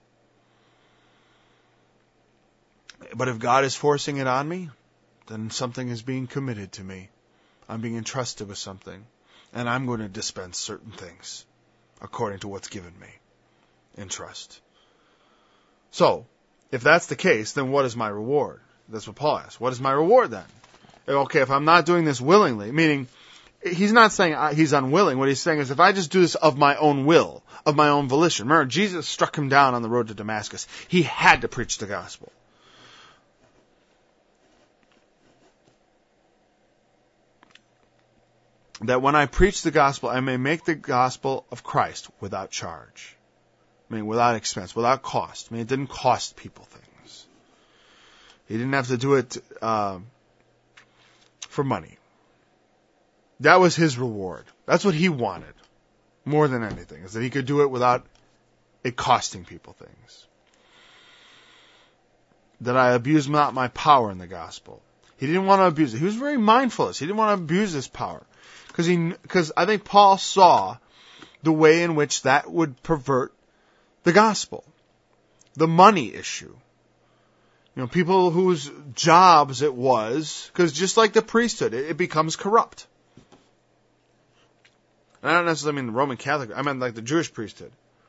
But if God is forcing it on me, then something is being committed to me. I'm being entrusted with something. And I'm going to dispense certain things according to what's given me in trust. So, if that's the case, then what is my reward? That's what Paul asks. What is my reward then? Okay, if I'm not doing this willingly, meaning he's not saying he's unwilling. What he's saying is if I just do this of my own will, of my own volition. Remember, Jesus struck him down on the road to Damascus. He had to preach the gospel. that when I preach the gospel, I may make the gospel of Christ without charge. I mean, without expense, without cost. I mean, it didn't cost people things. He didn't have to do it uh, for money. That was his reward. That's what he wanted, more than anything, is that he could do it without it costing people things. That I abuse not my power in the gospel. He didn't want to abuse it. He was very mindful of this. He didn't want to abuse his power. Because he, because I think Paul saw the way in which that would pervert the gospel. The money issue. You know, people whose jobs it was, because just like the priesthood, it, it becomes corrupt. And I don't necessarily mean the Roman Catholic, I meant like the Jewish priesthood.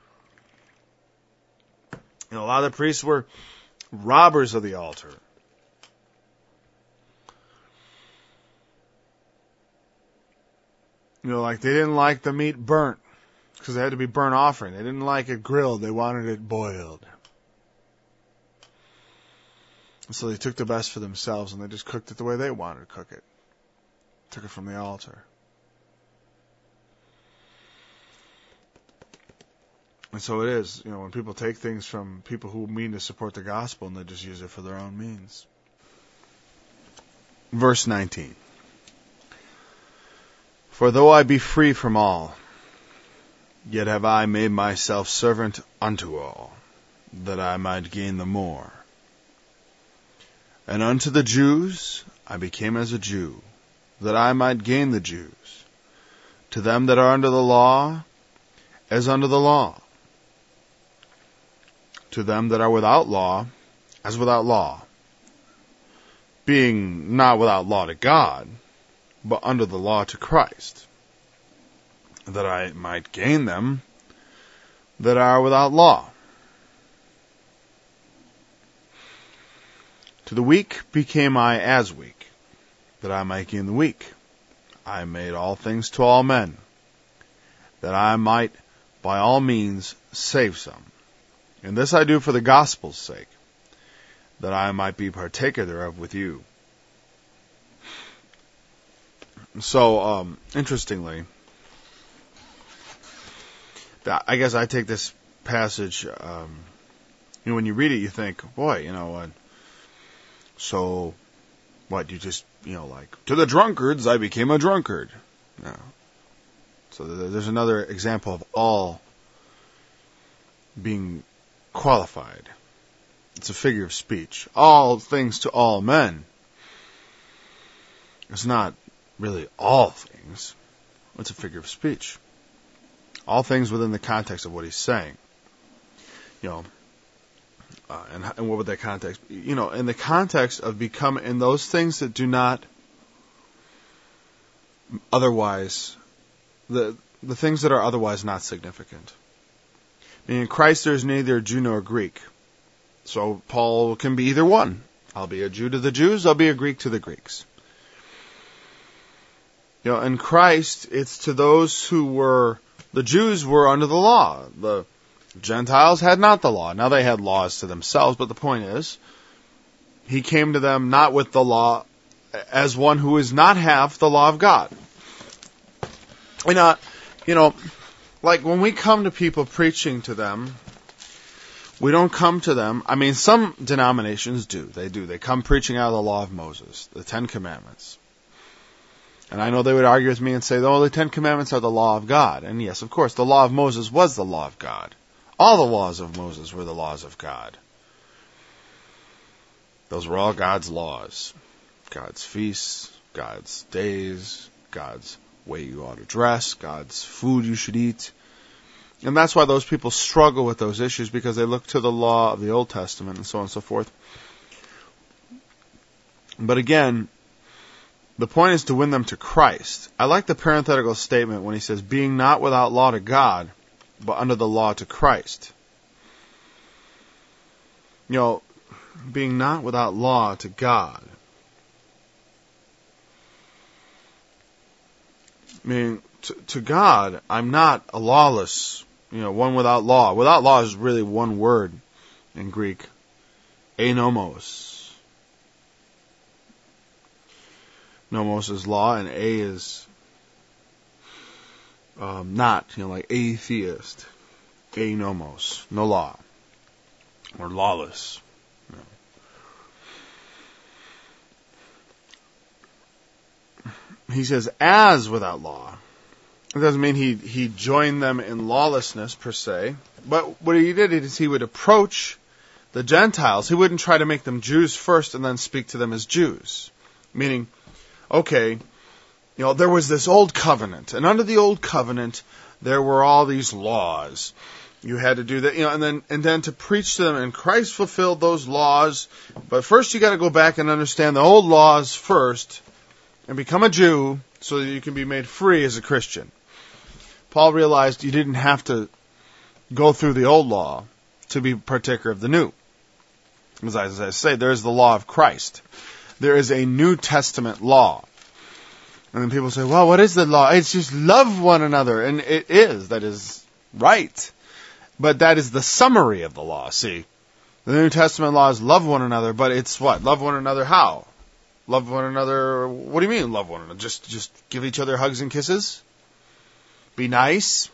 You know, a lot of the priests were robbers of the altar. You know, like they didn't like the meat burnt because it had to be burnt offering. They didn't like it grilled. They wanted it boiled. And so they took the best for themselves and they just cooked it the way they wanted to cook it. Took it from the altar. And so it is, you know, when people take things from people who mean to support the gospel and they just use it for their own means. Verse nineteen. For though I be free from all, yet have I made myself servant unto all, that I might gain the more. And unto the Jews I became as a Jew, that I might gain the Jews. To them that are under the law, as under the law. To them that are without law, as without law. Being not without law to God, but under the law to Christ, that I might gain them that are without law. To the weak became I as weak, that I might gain the weak. I made all things to all men, that I might by all means save some. And this I do for the gospel's sake, that I might be partaker thereof with you. So, um, interestingly, I guess I take this passage, um, you know, when you read it, you think, boy, you know, uh, so, what, you just, you know, like, to the drunkards, I became a drunkard. No. So there's another example of all being qualified. It's a figure of speech. All things to all men. It's not really all things. It's a figure of speech. All things within the context of what he's saying. You know, uh, and, and what would that context be? You know, in the context of becoming, in those things that do not otherwise, the the things that are otherwise not significant. I mean, in Christ there is neither Jew nor Greek. So Paul can be either one. I'll be a Jew to the Jews, I'll be a Greek to the Greeks. You know, in Christ, it's to those who were, the Jews were under the law. The Gentiles had not the law. Now they had laws to themselves, but the point is, he came to them not with the law as one who is not half the law of God. And, uh, you know, like when we come to people preaching to them, we don't come to them, I mean, some denominations do, they do. They come preaching out of the law of Moses, the Ten Commandments. And I know they would argue with me and say, oh, the Ten Commandments are the law of God. And yes, of course, the law of Moses was the law of God. All the laws of Moses were the laws of God. Those were all God's laws. God's feasts, God's days, God's way you ought to dress, God's food you should eat. And that's why those people struggle with those issues, because they look to the law of the Old Testament and so on and so forth. But again, the point is to win them to Christ. I like the parenthetical statement when he says, being not without law to God, but under the law to Christ. You know, being not without law to God. I mean, to, to God, I'm not a lawless, you know, one without law. Without law is really one word in Greek. Anomos. Nomos is law, and a is um, not, you know, like atheist, anomos, no law, or lawless. You know. He says, as without law. It doesn't mean he, he joined them in lawlessness per se, but what he did is he would approach the Gentiles. He wouldn't try to make them Jews first and then speak to them as Jews. Meaning, okay, you know, there was this old covenant, and under the old covenant, there were all these laws. You had to do that, you know, and then, and then to preach to them, and Christ fulfilled those laws, but first you gotta go back and understand the old laws first, and become a Jew, so that you can be made free as a Christian. Paul realized you didn't have to go through the old law to be partaker of the new. As I, as I say, there is the law of Christ. There is a New Testament law. And then people say, well, what is the law? It's just love one another. And it is. That is right. But that is the summary of the law, see. The New Testament law is love one another, but it's what? Love one another how? Love one another, what do you mean love one another? Just, just give each other hugs and kisses? Be nice?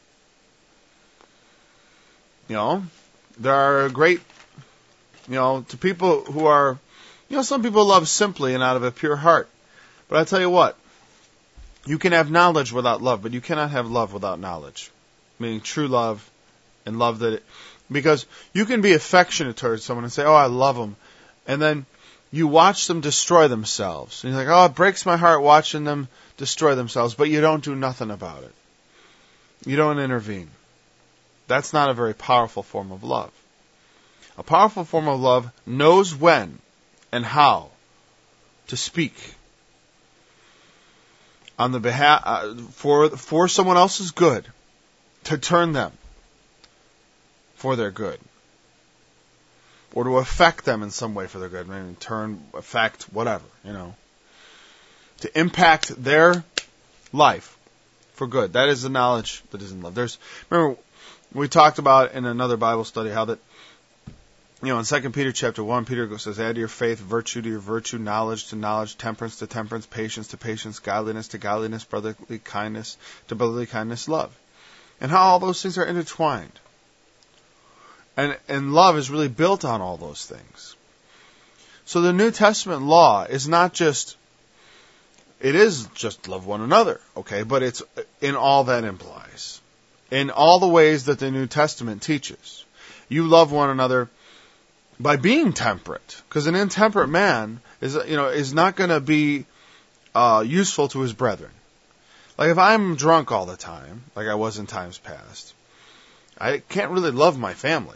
You know, there are great, you know, to people who are, you know, some people love simply and out of a pure heart. But I tell you what, you can have knowledge without love, but you cannot have love without knowledge. Meaning true love and love that, it, because you can be affectionate towards someone and say, oh, I love them. And then you watch them destroy themselves. And you're like, oh, it breaks my heart watching them destroy themselves, but you don't do nothing about it. You don't intervene. That's not a very powerful form of love. A powerful form of love knows when and how to speak on the behalf uh, for for someone else's good, to turn them for their good, or to affect them in some way for their good. Maybe turn, affect, whatever, you know, to impact their life for good. That is the knowledge that is in love. There's, remember, we talked about in another Bible study how that, you know, in Second Peter chapter one, Peter says, add to your faith virtue to your virtue, knowledge to knowledge, temperance to temperance, patience to patience, godliness to godliness, brotherly kindness to brotherly kindness, love. And how all those things are intertwined. And, and love is really built on all those things. So the New Testament law is not just, it is just love one another, okay, but it's in all that implies. In all the ways that the New Testament teaches. You love one another by being temperate, because an intemperate man is, you know, is not going to be uh, useful to his brethren. Like if I'm drunk all the time, like I was in times past, I can't really love my family.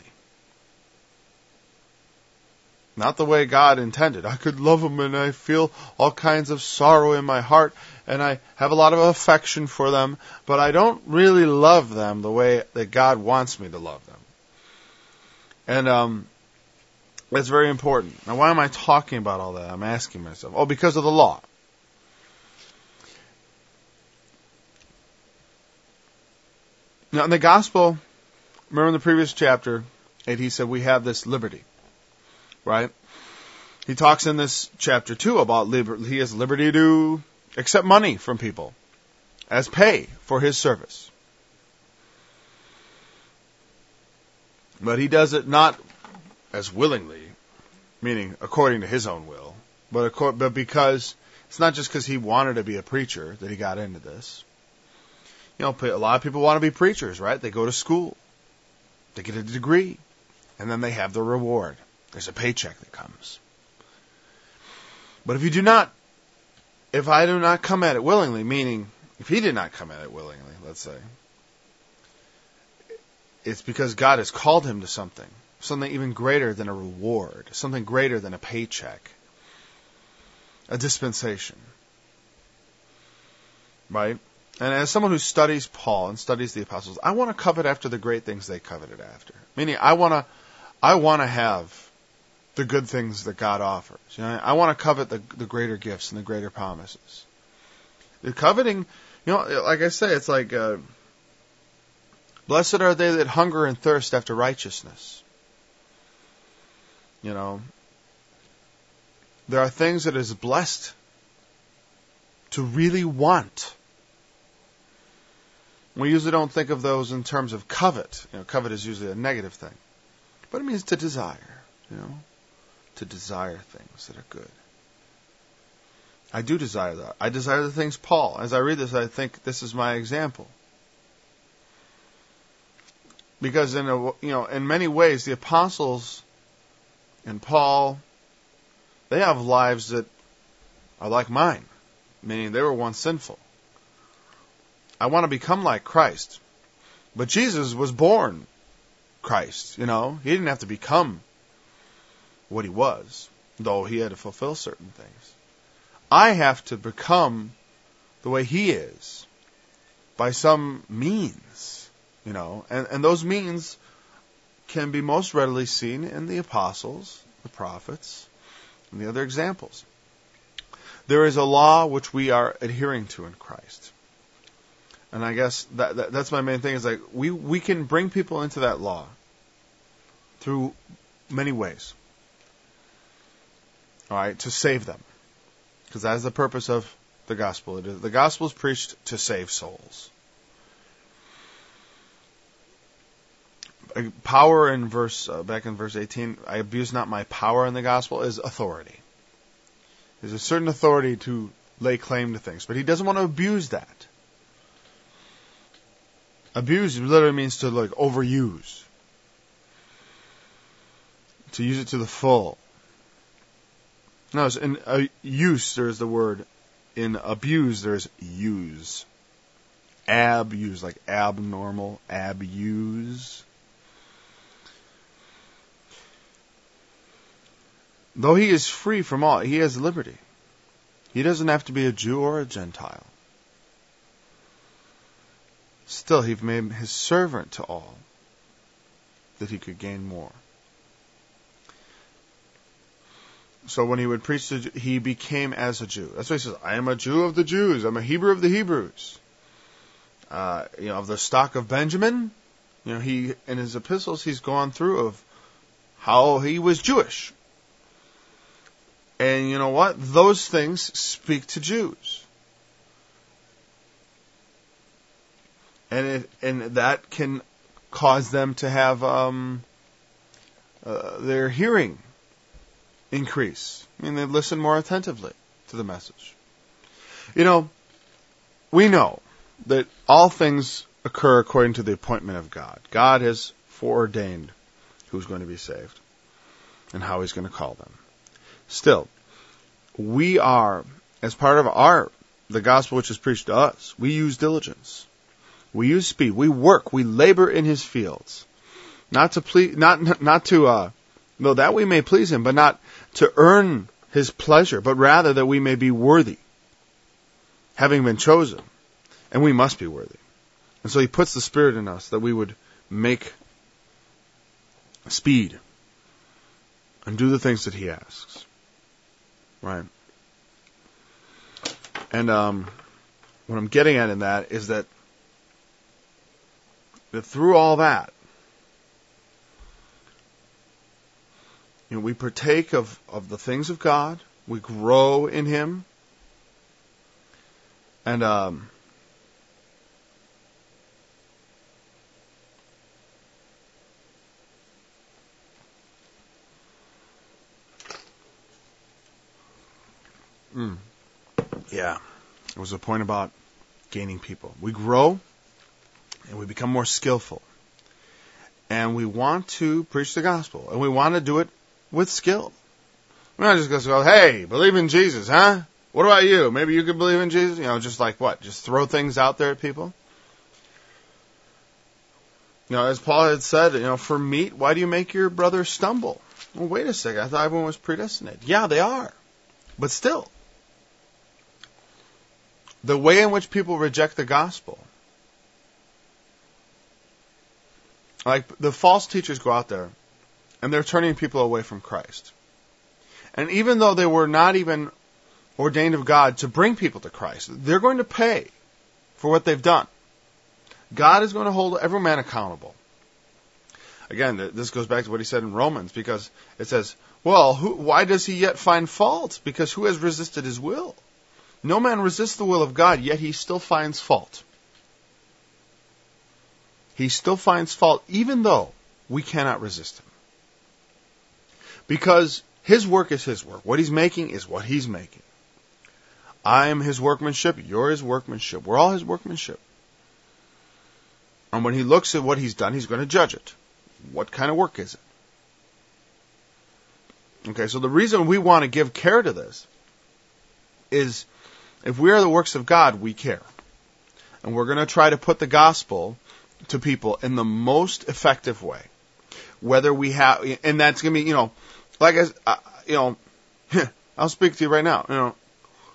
Not the way God intended. I could love them and I feel all kinds of sorrow in my heart and I have a lot of affection for them, but I don't really love them the way that God wants me to love them. And um, that's very important. Now, why am I talking about all that? I'm asking myself. Oh, because of the law. Now, in the gospel, remember in the previous chapter, eight, he said we have this liberty. Right? He talks in this chapter two about liberty. He has liberty to accept money from people as pay for his service. But he does it not as willingly, meaning according to his own will, but, accord, but because it's not just because he wanted to be a preacher that he got into this. You know, a lot of people want to be preachers, right? They go to school, they get a degree, and then they have the reward. There's a paycheck that comes. But if you do not, if I do not come at it willingly, meaning if he did not come at it willingly, let's say, it's because God has called him to something, something even greater than a reward, something greater than a paycheck, a dispensation. Right? And as someone who studies Paul and studies the apostles, I want to covet after the great things they coveted after. Meaning I want to, I want to have the good things that God offers. You know, I want to covet the, the greater gifts and the greater promises. The coveting, you know, like I say, it's like, uh, blessed are they that hunger and thirst after righteousness. You know, there are things that is blessed to really want. We usually don't think of those in terms of covet. You know, covet is usually a negative thing. But it means to desire, you know, to desire things that are good. I do desire that. I desire the things Paul. As I read this, I think this is my example. Because in a, you know, in many ways, the apostles and Paul, they have lives that are like mine, meaning they were once sinful. I want to become like Christ. But Jesus was born Christ, you know. He didn't have to become what he was, though he had to fulfill certain things. I have to become the way he is by some means, you know. And, and those means can be most readily seen in the apostles, the prophets, and the other examples. There is a law which we are adhering to in Christ. And I guess that, that that's my main thing, is like we, we can bring people into that law through many ways. All right, to save them. Because that is the purpose of the gospel. It is, the gospel is preached to save souls. Power in verse, uh, back in verse eighteen, I abuse not my power in the gospel, is authority. There's a certain authority to lay claim to things, but he doesn't want to abuse that. Abuse literally means to like overuse. To use it to the full. No, in uh, use there's the word. In abuse there's use. Abuse, like abnormal, abuse. Though he is free from all, he has liberty. He doesn't have to be a Jew or a Gentile. Still, he made his servant to all, that he could gain more. So when he would preach, to, he became as a Jew. That's why he says, I am a Jew of the Jews. I'm a Hebrew of the Hebrews. Uh, you know, of the stock of Benjamin. You know, he in his epistles, he's gone through of how he was Jewish. And you know what? Those things speak to Jews. And it, and that can cause them to have um, uh, their hearing increase. I mean, they listen more attentively to the message. You know, we know that all things occur according to the appointment of God. God has foreordained who's going to be saved and how he's going to call them. Still, we are, as part of our the gospel which is preached to us, we use diligence. We use speed. We work. We labor in his fields. Not to please, not, not to, uh, though that we may please him, but not to earn his pleasure, but rather that we may be worthy, having been chosen. And we must be worthy. And so he puts the Spirit in us that we would make speed and do the things that he asks. Right? And um, what I'm getting at in that is that that through all that, you know, we partake of, of the things of God, we grow in him, and um, mm, yeah, it was a point about gaining people. We grow. And we become more skillful. And we want to preach the gospel. And we want to do it with skill. We're not just going to go, hey, believe in Jesus, huh? What about you? Maybe you could believe in Jesus? You know, just like what? Just throw things out there at people? You know, as Paul had said, you know, for meat, why do you make your brother stumble? Well, wait a second. I thought everyone was predestinated. Yeah, they are. But still, the way in which people reject the gospel, like the false teachers go out there and they're turning people away from Christ. And even though they were not even ordained of God to bring people to Christ, they're going to pay for what they've done. God is going to hold every man accountable. Again, this goes back to what he said in Romans, because it says, well, who, why does he yet find fault? Because who has resisted his will? No man resists the will of God, yet he still finds fault. He still finds fault even though we cannot resist him. Because his work is his work. What he's making is what he's making. I am his workmanship. You're his workmanship. We're all his workmanship. And when he looks at what he's done, he's going to judge it. What kind of work is it? Okay, so the reason we want to give care to this is if we are the works of God, we care. And we're going to try to put the gospel to people in the most effective way. Whether we have, and that's going to be, you know, like, as, uh, you know, I'll speak to you right now, you know,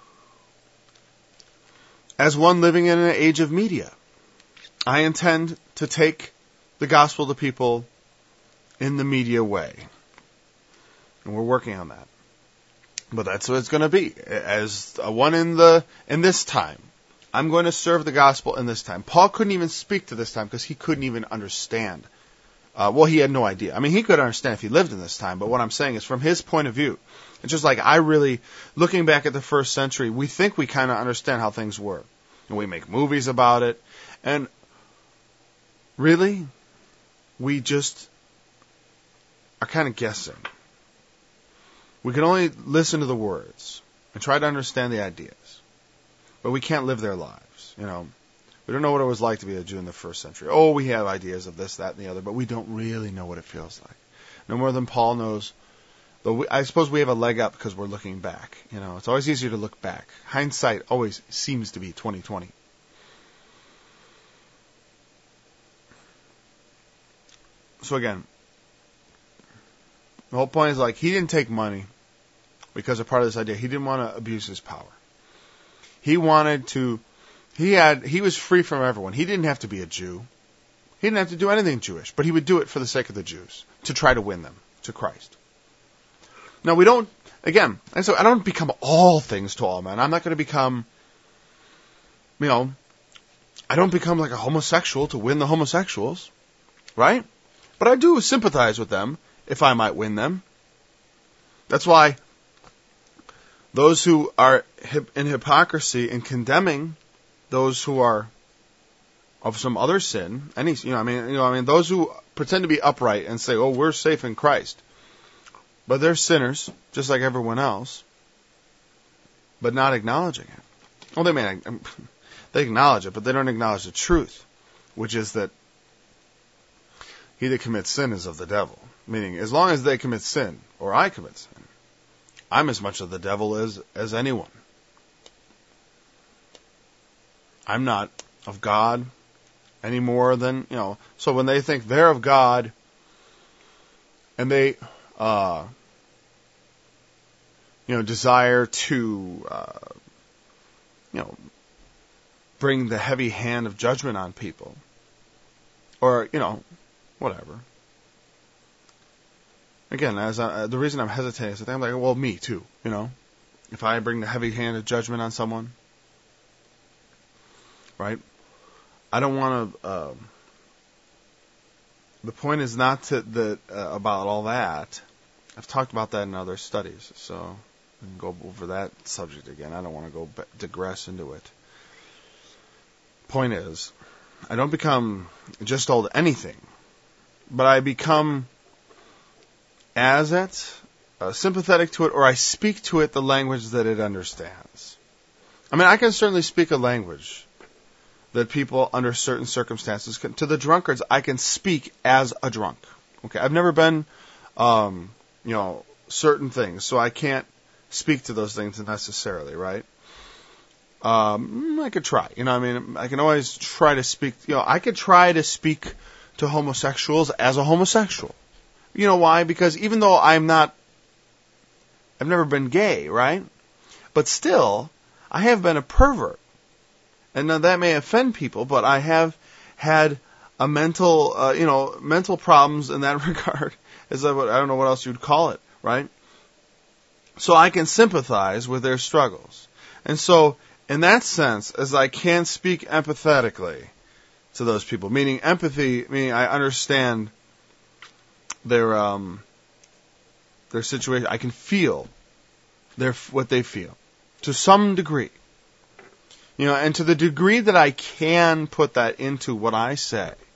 as one living in an age of media, I intend to take the gospel to people in the media way. And we're working on that. But that's what it's going to be. As a one in the, in this time, I'm going to serve the gospel in this time. Paul couldn't even speak to this time because he couldn't even understand. Uh, well, he had no idea. I mean, he could understand if he lived in this time, but what I'm saying is from his point of view, it's just like I really, looking back at the first century, we think we kind of understand how things were. And we make movies about it. And really, we just are kind of guessing. We can only listen to the words and try to understand the ideas. But we can't live their lives, you know. We don't know what it was like to be a Jew in the first century. Oh, we have ideas of this, that, and the other, but we don't really know what it feels like. No more than Paul knows. But we, I suppose we have a leg up because we're looking back. You know, it's always easier to look back. Hindsight always seems to be twenty twenty. So again, the whole point is like he didn't take money because of part of this idea. He didn't want to abuse his power. He wanted to. He had. He was free from everyone. He didn't have to be a Jew. He didn't have to do anything Jewish, but he would do it for the sake of the Jews to try to win them to Christ. Now we don't. Again, and so I don't become all things to all men. I'm not going to become. You know, I don't become like a homosexual to win the homosexuals, right? But I do sympathize with them if I might win them. That's why those who are in hypocrisy and condemning those who are of some other sin, any, you know, I mean, you know, I mean, those who pretend to be upright and say, "Oh, we're safe in Christ," but they're sinners just like everyone else, but not acknowledging it. Well, they may they acknowledge it, but they don't acknowledge the truth, which is that he that commits sin is of the devil. Meaning, as long as they commit sin, or I commit sin, I'm as much of the devil as, as anyone. I'm not of God any more than, you know, so when they think they're of God, and they, uh, you know, desire to, uh, you know, bring the heavy hand of judgment on people, or, you know, whatever. Again, as I, the reason I'm hesitating is that I'm like, well, me too, you know. If I bring the heavy hand of judgment on someone, right? I don't want to. Uh, the point is not to the uh, about all that. I've talked about that in other studies, so we can go over that subject again. I don't want to go be- digress into it. Point is, I don't become just told anything, but I become as it, uh, sympathetic to it, or I speak to it the language that it understands. I mean, I can certainly speak a language that people under certain circumstances can. To the drunkards, I can speak as a drunk. Okay, I've never been, um, you know, certain things, so I can't speak to those things necessarily, right? Um, I could try. You know, I mean, I can always try to speak. You know, I could try to speak to homosexuals as a homosexual. You know why? Because even though I'm not, I've never been gay, right? But still, I have been a pervert. And now that may offend people, but I have had a mental, uh, you know, mental problems in that regard. Is that what, I don't know what else you'd call it, right? So I can sympathize with their struggles. And so, in that sense, as I can speak empathetically to those people, meaning empathy, meaning I understand their um, their situation. I can feel their what they feel to some degree, you know, and to the degree that I can put that into what I say,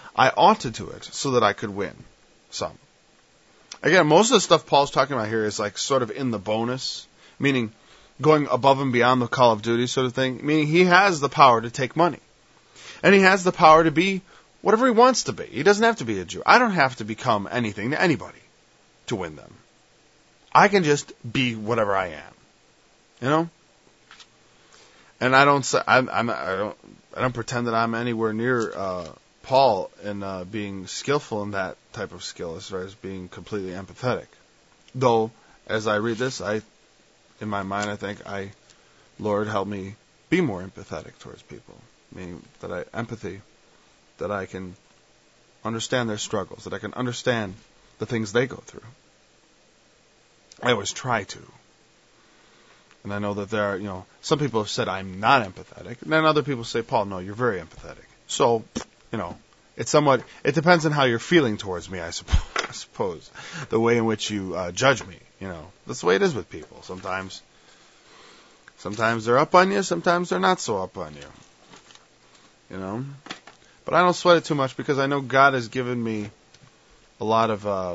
I ought to do it so that I could win some. Again, most of the stuff Paul's talking about here is like sort of in the bonus, meaning going above and beyond the Call of Duty sort of thing, meaning he has the power to take money. And he has the power to be whatever he wants to be. He doesn't have to be a Jew. I don't have to become anything to anybody to win them. I can just be whatever I am. You know? And I don't say, I'm, I'm, I don't, I don't pretend that I'm anywhere near, uh, Paul in, uh, being skillful in that type of skill as far as being completely empathetic. Though, as I read this, I, in my mind, I think, I, Lord, help me be more empathetic towards people. Meaning that I, empathy, that I can understand their struggles, that I can understand the things they go through. I always try to. And I know that there are, you know, some people have said I'm not empathetic, and then other people say, Paul, no, you're very empathetic. So, you know, it's somewhat, it depends on how you're feeling towards me, I suppose, I suppose. The way in which you uh, judge me, you know. That's the way it is with people. Sometimes, sometimes they're up on you, sometimes they're not so up on you. You know? But I don't sweat it too much because I know God has given me a lot of, uh,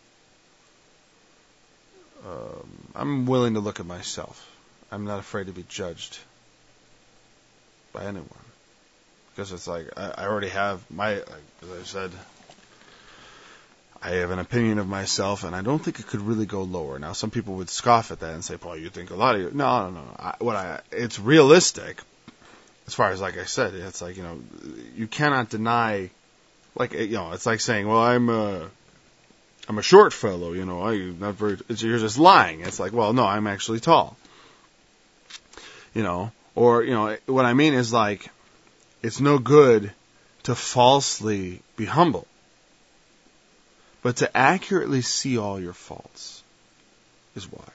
uh, I'm willing to look at myself. I'm not afraid to be judged by anyone. Because it's like, I, I already have my, like, as I said, I have an opinion of myself, and I don't think it could really go lower. Now, some people would scoff at that and say, Paul, you think a lot of you. No, no, no. I, what I, it's realistic. As far as, like I said, it's like, you know, you cannot deny, like, you know, it's like saying, well, I'm a, I'm a short fellow, you know, I'm not very, you're just lying. It's like, well, no, I'm actually tall. You know, or, you know, what I mean is like, it's no good to falsely be humble, but to accurately see all your faults is wise.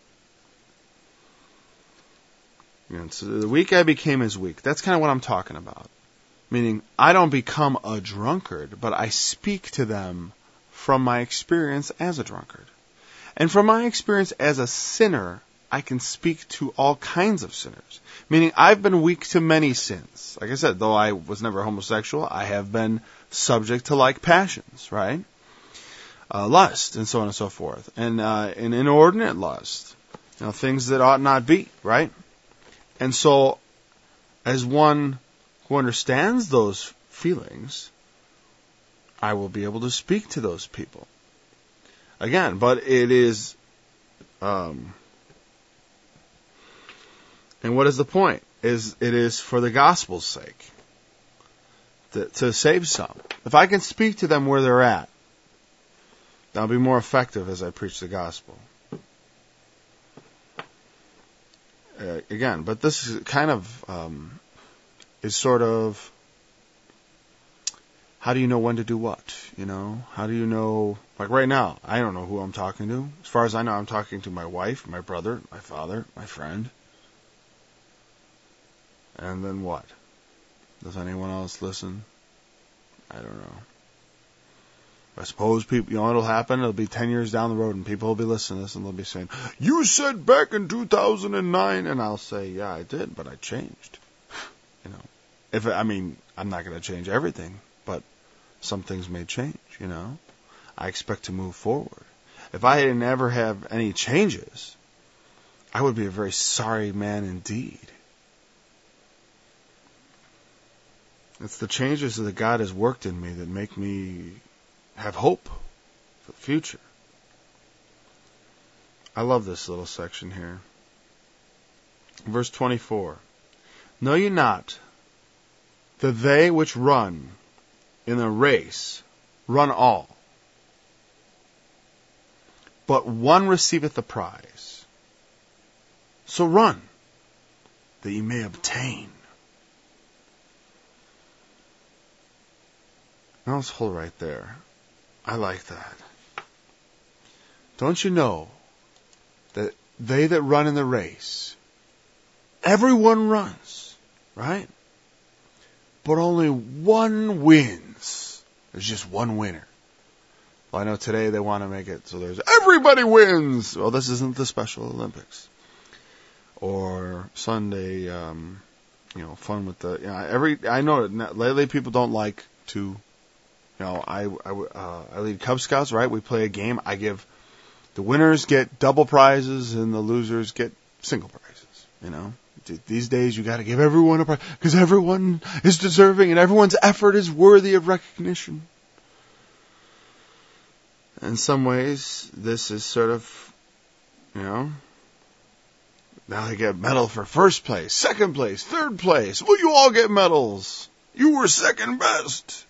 You know, so the weak I became is weak. That's kind of what I'm talking about. Meaning, I don't become a drunkard, but I speak to them from my experience as a drunkard. And from my experience as a sinner, I can speak to all kinds of sinners. Meaning, I've been weak to many sins. Like I said, though I was never homosexual, I have been subject to like passions, right? Uh, lust, and so on and so forth. And, uh, an inordinate lust. You know, things that ought not be, right? And so, as one who understands those feelings, I will be able to speak to those people. Again, but it is, um, and what is the point? Is it is for the gospel's sake, to, to save some. If I can speak to them where they're at, I'll be more effective as I preach the gospel. Uh, again, but this is kind of um, is sort of, how do you know when to do what? You know, how do you know? Like right now, I don't know who I'm talking to. As far as I know, I'm talking to my wife, my brother, my father, my friend. And then what? Does anyone else listen? I don't know. I suppose people, you know, it'll happen. It'll be ten years down the road, and people will be listening to this, and they'll be saying, "You said back in two thousand nine," and I'll say, "Yeah, I did, but I changed." You know, if I mean, I'm not going to change everything, but some things may change. You know, I expect to move forward. If I didn't ever have any changes, I would be a very sorry man indeed. It's the changes that God has worked in me that make me have hope for the future. I love this little section here. Verse twenty-four. Know ye not that they which run in a race run all, but one receiveth the prize. So run, that ye may obtain. Now let's hold right there. I like that. Don't you know that they that run in the race, everyone runs, right? But only one wins. There's just one winner. Well, I know today they want to make it so there's everybody wins. Well, this isn't the Special Olympics. Or Sunday, um, you know, fun with the, you know, every, I know lately people don't like to You know, I, I, uh, I lead Cub Scouts, right? We play a game. I give, the winners get double prizes and the losers get single prizes, you know. These days you got to give everyone a prize because everyone is deserving and everyone's effort is worthy of recognition. In some ways, this is sort of, you know, now they get medal for first place, second place, third place. Well, you all get medals. You were second best.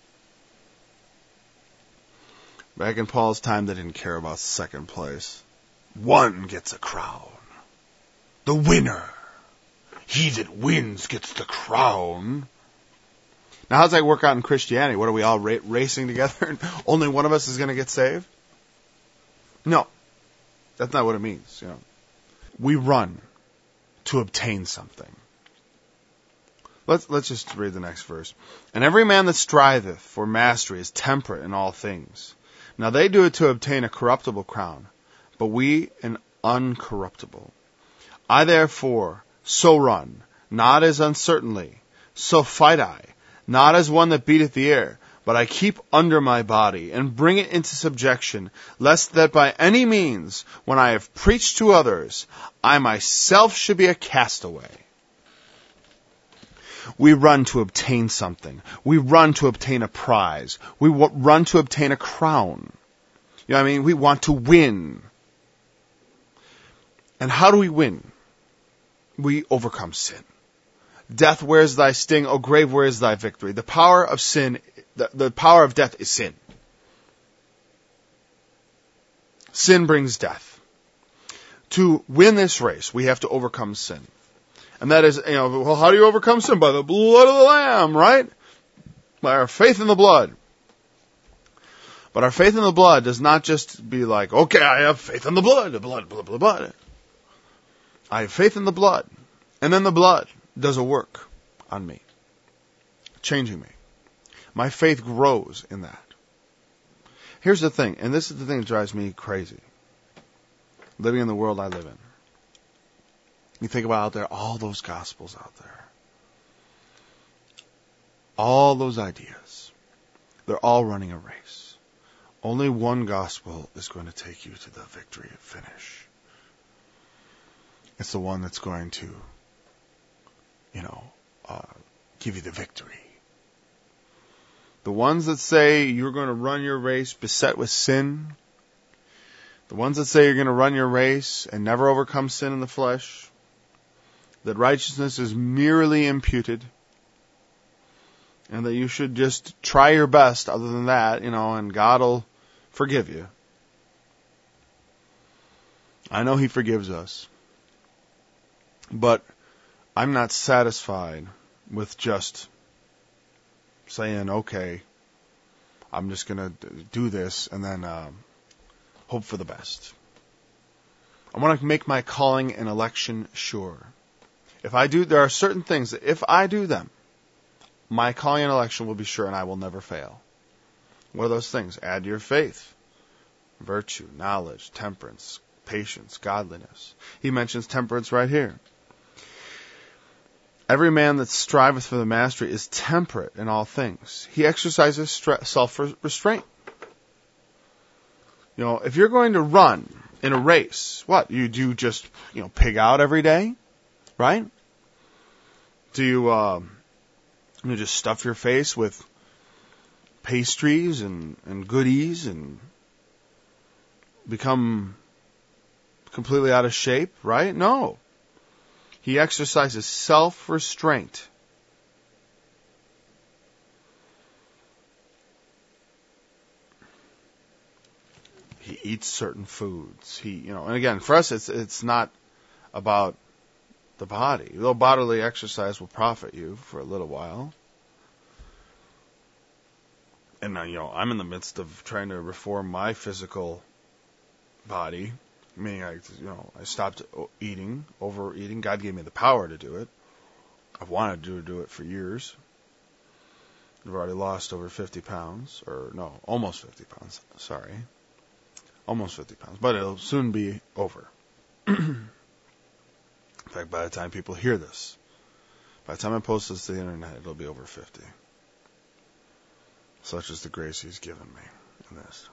Back in Paul's time, they didn't care about second place. One gets a crown. The winner. He that wins gets the crown. Now, how does that work out in Christianity? What are we all ra- racing together and only one of us is going to get saved? No. That's not what it means, you know. We run to obtain something. Let's let's just read the next verse. And every man that striveth for mastery is temperate in all things. Now they do it to obtain a corruptible crown, but we an uncorruptible. I therefore so run, not as uncertainly, so fight I, not as one that beateth the air, but I keep under my body, and bring it into subjection, lest that by any means, when I have preached to others, I myself should be a castaway. We run to obtain something. We run to obtain a prize. We w- run to obtain a crown. You know what I mean? We want to win. And how do we win? We overcome sin. Death, where is thy sting? O grave, where is thy victory? The power of sin, the, the power of death is sin. Sin brings death. To win this race, we have to overcome sin. And that is, you know, well, how do you overcome sin? By the blood of the Lamb, right? By our faith in the blood. But our faith in the blood does not just be like, okay, I have faith in the blood, the blood, blood, blood, blood. I have faith in the blood. And then the blood does a work on me, changing me. My faith grows in that. Here's the thing, and this is the thing that drives me crazy. Living in the world I live in. You think about out there, all those gospels out there. All those ideas. They're all running a race. Only one gospel is going to take you to the victory finish. It's the one that's going to, you know, uh, give you the victory. The ones that say you're going to run your race beset with sin, the ones that say you're going to run your race and never overcome sin in the flesh, that righteousness is merely imputed, and that you should just try your best other than that, you know, and God will forgive you. I know He forgives us. But I'm not satisfied with just saying, okay, I'm just going to do this and then um, hope for the best. I want to make my calling and election sure. If I do, there are certain things that if I do them, my calling and election will be sure and I will never fail. What are those things? Add your faith, virtue, knowledge, temperance, patience, godliness. He mentions temperance right here. Every man that striveth for the mastery is temperate in all things. He exercises self-restraint. You know, if you're going to run in a race, what? You do just, you know, pig out every day? Right? Do you, uh, you just stuff your face with pastries and, and goodies and become completely out of shape? Right? No. He exercises self-restraint. He eats certain foods. He, you know, and again, for us, it's it's not about the body. Though bodily exercise will profit you for a little while. And, you know, I'm in the midst of trying to reform my physical body. Meaning, I, you know, I stopped eating, overeating. God gave me the power to do it. I've wanted to do it for years. I've already lost over fifty pounds, or no, almost fifty pounds. Sorry, almost fifty pounds, but it'll soon be over. In fact, by the time people hear this, by the time I post this to the internet, it'll be over fifty. such is the grace he's given me in this.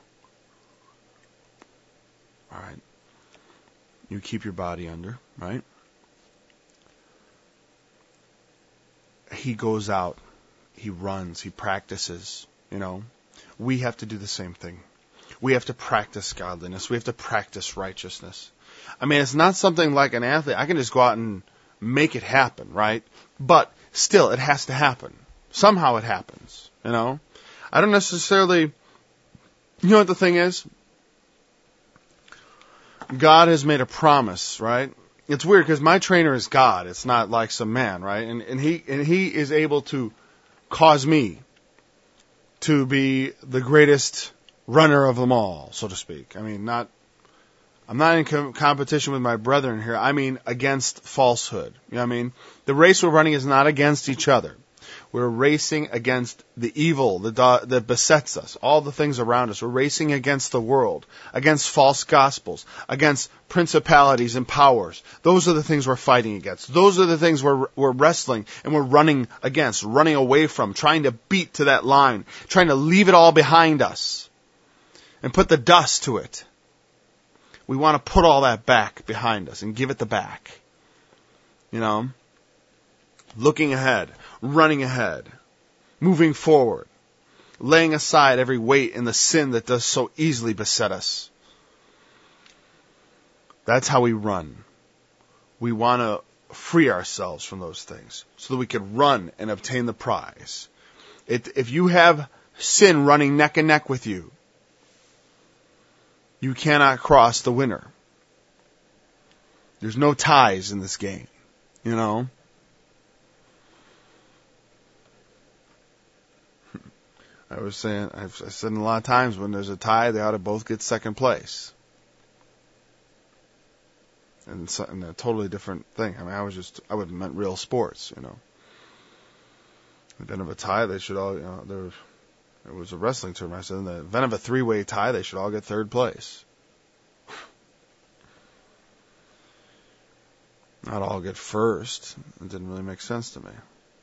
All right. You keep your body under, right? He goes out, he runs, he practices, you know. We have to do the same thing. We have to practice godliness. We have to practice righteousness. I mean, it's not something like an athlete. I can just go out and make it happen, right? But still, it has to happen. Somehow it happens, you know. I don't necessarily, you know what the thing is? God has made a promise, right? It's weird because my trainer is God. It's not like some man, right? And, and he and he is able to cause me to be the greatest runner of them all, so to speak. I mean, not. I'm not in com- competition with my brethren here. I mean, against falsehood. You know what I mean? The race we're running is not against each other. We're racing against the evil that, that besets us, all the things around us. We're racing against the world, against false gospels, against principalities and powers. Those are the things we're fighting against. Those are the things we're, we're wrestling and we're running against, running away from, trying to beat to that line, trying to leave it all behind us and put the dust to it. We want to put all that back behind us and give it the back. You know? Looking ahead, running ahead, moving forward, laying aside every weight and the sin that does so easily beset us. That's how we run. We want to free ourselves from those things so that we can run and obtain the prize. It, if you have sin running neck and neck with you, you cannot cross the winner. There's no ties in this game, you know? I was saying, I've I've said a lot of times when there's a tie, they ought to both get second place. And it's and a totally different thing. I mean, I was just, I would have meant real sports, you know. Event of a tie, they should all, you know, there was, it was a wrestling tournament. I said, in the event of a three-way tie, they should all get third place. Not all get first. It didn't really make sense to me.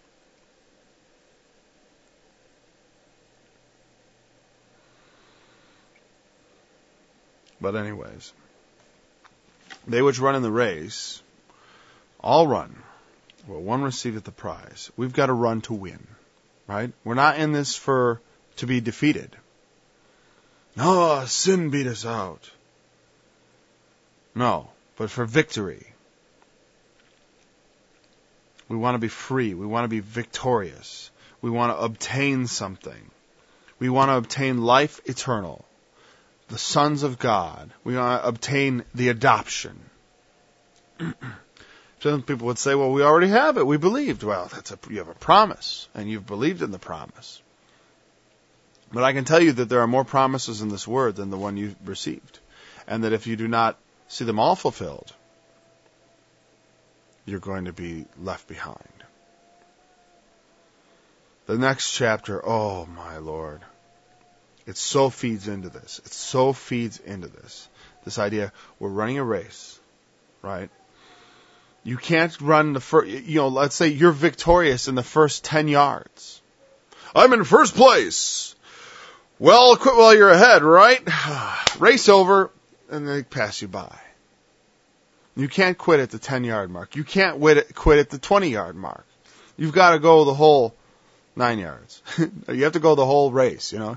But anyways, they which run in the race, all run. Well, one receiveth the prize. We've got to run to win, right? We're not in this for to be defeated. Oh, sin beat us out. No, but for victory. We want to be free. We want to be victorious. We want to obtain something. We want to obtain life eternal. The sons of God. We want to obtain the adoption. Some people would say, well, we already have it. We believed. Well, that's a, you have a promise, and you've believed in the promise. But I can tell you that there are more promises in this word than the one you received. And that if you do not see them all fulfilled, you're going to be left behind. The next chapter, oh my Lord. It so feeds into this. It so feeds into this. This idea, we're running a race, right? You can't run the first, you know, let's say you're victorious in the first ten yards. I'm in first place. Well, quit while you're ahead, right? Race over, and they pass you by. You can't quit at the ten-yard mark. You can't quit at the twenty-yard mark. You've got to go the whole nine yards. You have to go the whole race, you know.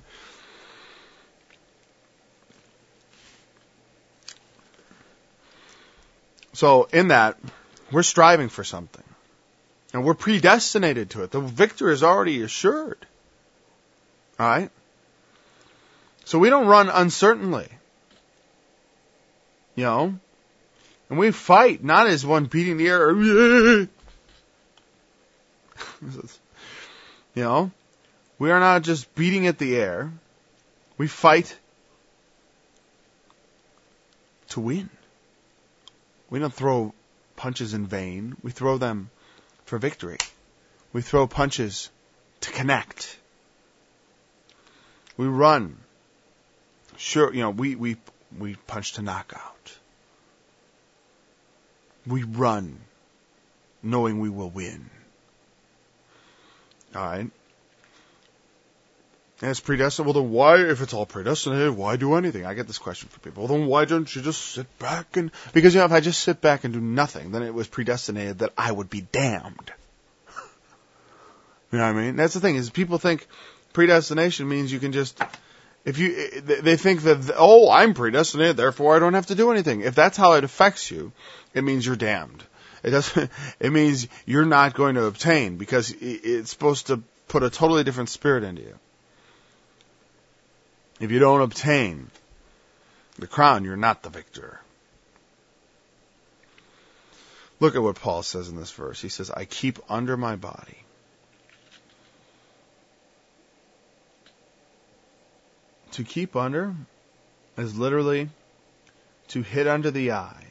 So in that, we're striving for something. And we're predestinated to it. The victory is already assured. All right? So we don't run uncertainly. You know? And we fight, not as one beating the air. You know? We are not just beating at the air. We fight to win. We don't throw punches in vain. We throw them for victory. We throw punches to connect. We run. Sure, you know, we, we, we punch to knock out. We run knowing we will win. Alright? And it's predestined. Well, then why, if it's all predestinated, why do anything? I get this question from people. Well, then why don't you just sit back and... Because, you know, if I just sit back and do nothing, then it was predestinated that I would be damned. You know what I mean? That's the thing, is people think predestination means you can just... If you, they think that, oh, I'm predestinated, therefore I don't have to do anything. If that's how it affects you, it means you're damned. It doesn't, it means you're not going to obtain, because it's supposed to put a totally different spirit into you. If you don't obtain the crown, you're not the victor. Look at what Paul says in this verse. He says, I keep under my body. To keep under is literally to hit under the eye,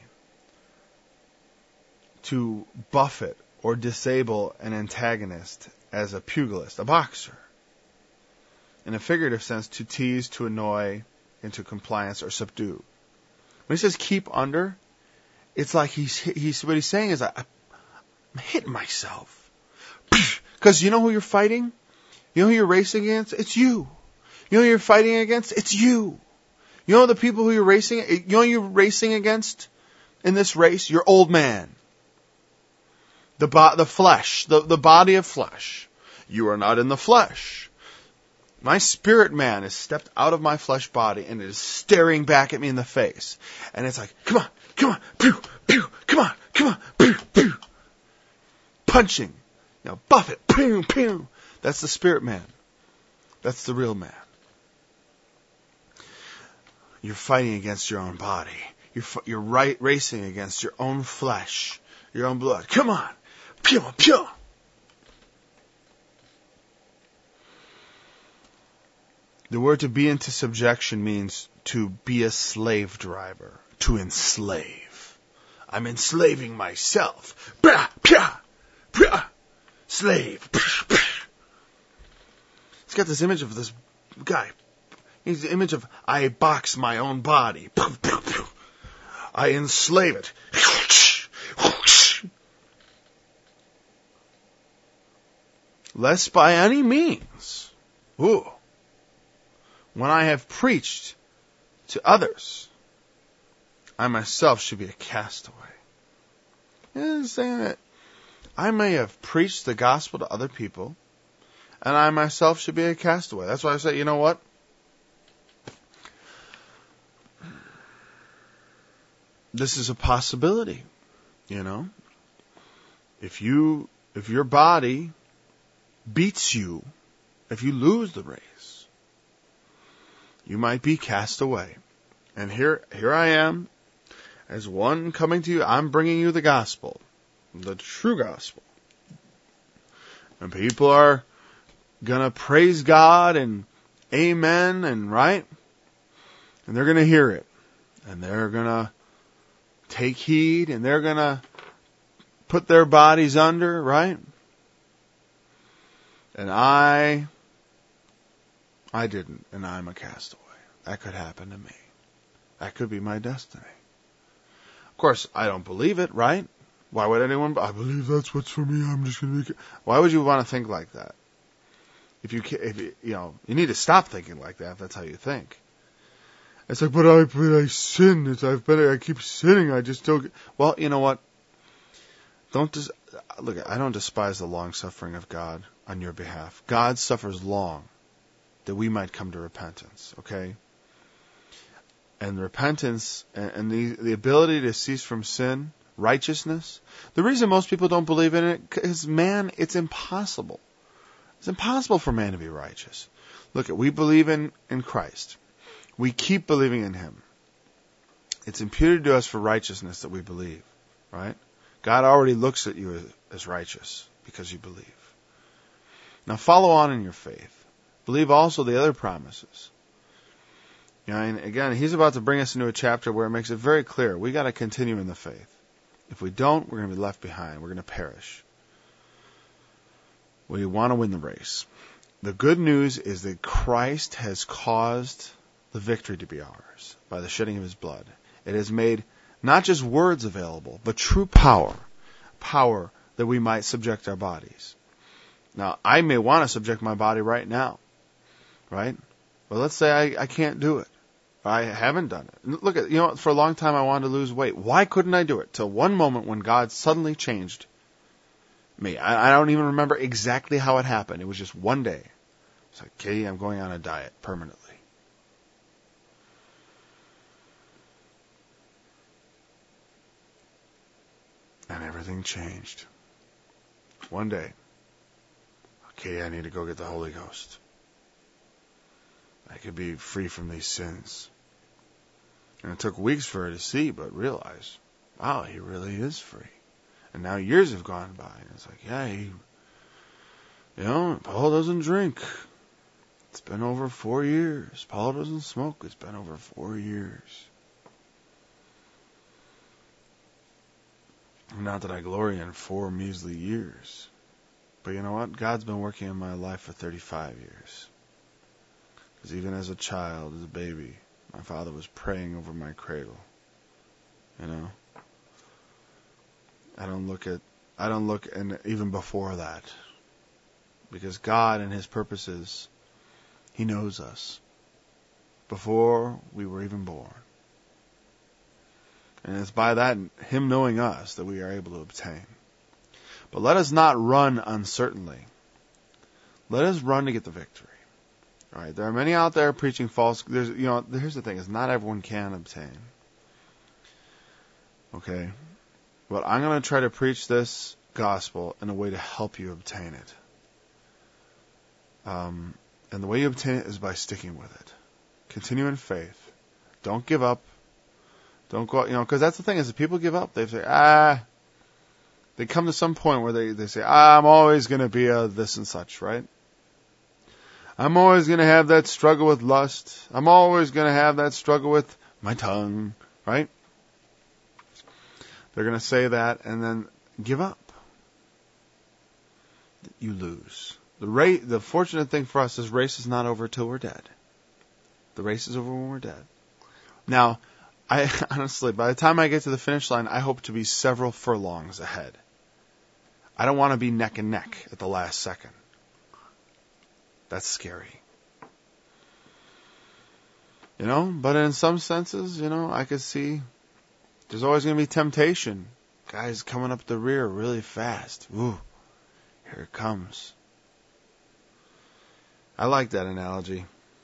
to buffet or disable an antagonist as a pugilist, a boxer. In a figurative sense, to tease, to annoy, into compliance, or subdue. When he says keep under, it's like he's, he's what he's saying is, I, I'm hitting myself. Because you know who you're fighting? You know who you're racing against? It's you. You know who you're fighting against? It's you. You know the people who you're racing, you know who you're racing against in this race? Your old man. The bo- the flesh, the, the body of flesh. You are not in the flesh. My spirit man has stepped out of my flesh body and it is staring back at me in the face. And it's like, come on, come on, pew, pew, come on, come on, pew, pew. Punching, you know, buffet, pew, pew. That's the spirit man. That's the real man. You're fighting against your own body. You're, you're right, racing against your own flesh, your own blood. Come on, pew, pew. The word to be into subjection means to be a slave driver, to enslave. I'm enslaving myself. Blah, pia, pia, slave. He's got this image of this guy. He's the image of, I box my own body. I enslave it. Lest by any means, ooh, when I have preached to others, I myself should be a castaway. He's saying that I may have preached the gospel to other people, and I myself should be a castaway. That's why I say, you know what? This is a possibility, you know? If you, if your body beats you, if you lose the race, you might be cast away. And here, here I am, as one coming to you. I'm bringing you the gospel, the true gospel. And people are gonna praise God and amen and right, and they're gonna hear it, and they're gonna take heed, and they're gonna put their bodies under, right? And I, I didn't, and I'm a castaway. That could happen to me. That could be my destiny. Of course, I don't believe it, right? Why would anyone? I believe that's what's for me. I'm just going to be. Why would you want to think like that? If you, if you, you know, you need to stop thinking like that. If that's how you think. It's like, but I, but I sin. It's, I've been, I keep sinning. I just don't. Well, you know what? Don't dis- look. I don't despise the long suffering of God on your behalf. God suffers long that we might come to repentance. Okay. And repentance and, and the the ability to cease from sin, righteousness. The reason most people don't believe in it is, man, it's impossible. It's impossible for man to be righteous. Look, we believe in, in Christ. We keep believing in Him. It's imputed to us for righteousness that we believe, right? God already looks at you as, as righteous because you believe. Now follow on in your faith. Believe also the other promises. You know, and again, he's about to bring us into a chapter where it makes it very clear we got to continue in the faith. If we don't, we're going to be left behind. We're going to perish. We want to win the race. The good news is that Christ has caused the victory to be ours by the shedding of His blood. It has made not just words available, but true power. Power that we might subject our bodies. Now, I may want to subject my body right now. right? Well, let's say I, I can't do it. I haven't done it. Look at, you know, for a long time I wanted to lose weight. Why couldn't I do it? Till one moment when God suddenly changed me. I, I don't even remember exactly how it happened. It was just one day. It's like, Katie, I'm going on a diet permanently. And everything changed. One day. Okay, I need to go get the Holy Ghost. I could be free from these sins. And it took weeks for her to see, but realize, wow, he really is free. And now years have gone by, and it's like, yeah, he, you know, Paul doesn't drink. It's been over four years. Paul doesn't smoke. It's been over four years. Not that I glory in four measly years. But you know what? God's been working in my life for thirty-five years. Because even as a child, as a baby, my father was praying over my cradle. You know? I don't look at, I don't look, and even before that. Because God and His purposes, He knows us. Before we were even born. And it's by that, Him knowing us, that we are able to obtain. But let us not run uncertainly. Let us run to get the victory. All right, there are many out there preaching false. There's, you know, here's the thing: is not everyone can obtain. Okay, but I'm going to try to preach this gospel in a way to help you obtain it. Um, and the way you obtain it is by sticking with it. Continue in faith. Don't give up. Don't go, you know, because that's the thing is if people give up, they say, ah, they come to some point where they, they say, ah, I'm always going to be a this and such, right? I'm always going to have that struggle with lust. I'm always going to have that struggle with my tongue, right? They're going to say that and then give up. You lose. The race, the fortunate thing for us is race is not over till we're dead. The race is over when we're dead. Now, I honestly, by the time I get to the finish line, I hope to be several furlongs ahead. I don't want to be neck and neck at the last second. That's scary. You know, but in some senses, you know, I could see there's always going to be temptation. Guys coming up the rear really fast. Ooh, here it comes. I like that analogy.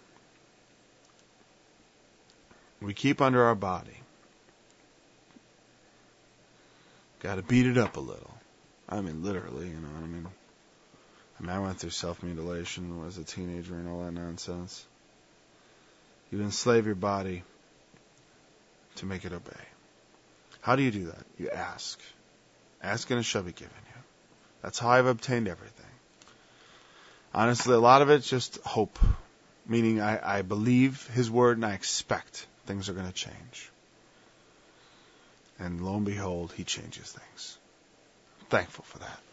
We keep under our body. Got to beat it up a little. I mean, literally, you know what I mean? I mean, I went through self-mutilation as a teenager and all that nonsense. You enslave your body to make it obey. How do you do that? You ask. Ask and it shall be given you. That's how I've obtained everything. Honestly, a lot of it's just hope. Meaning I, I believe His word and I expect things are going to change. And lo and behold, He changes things. I'm thankful for that.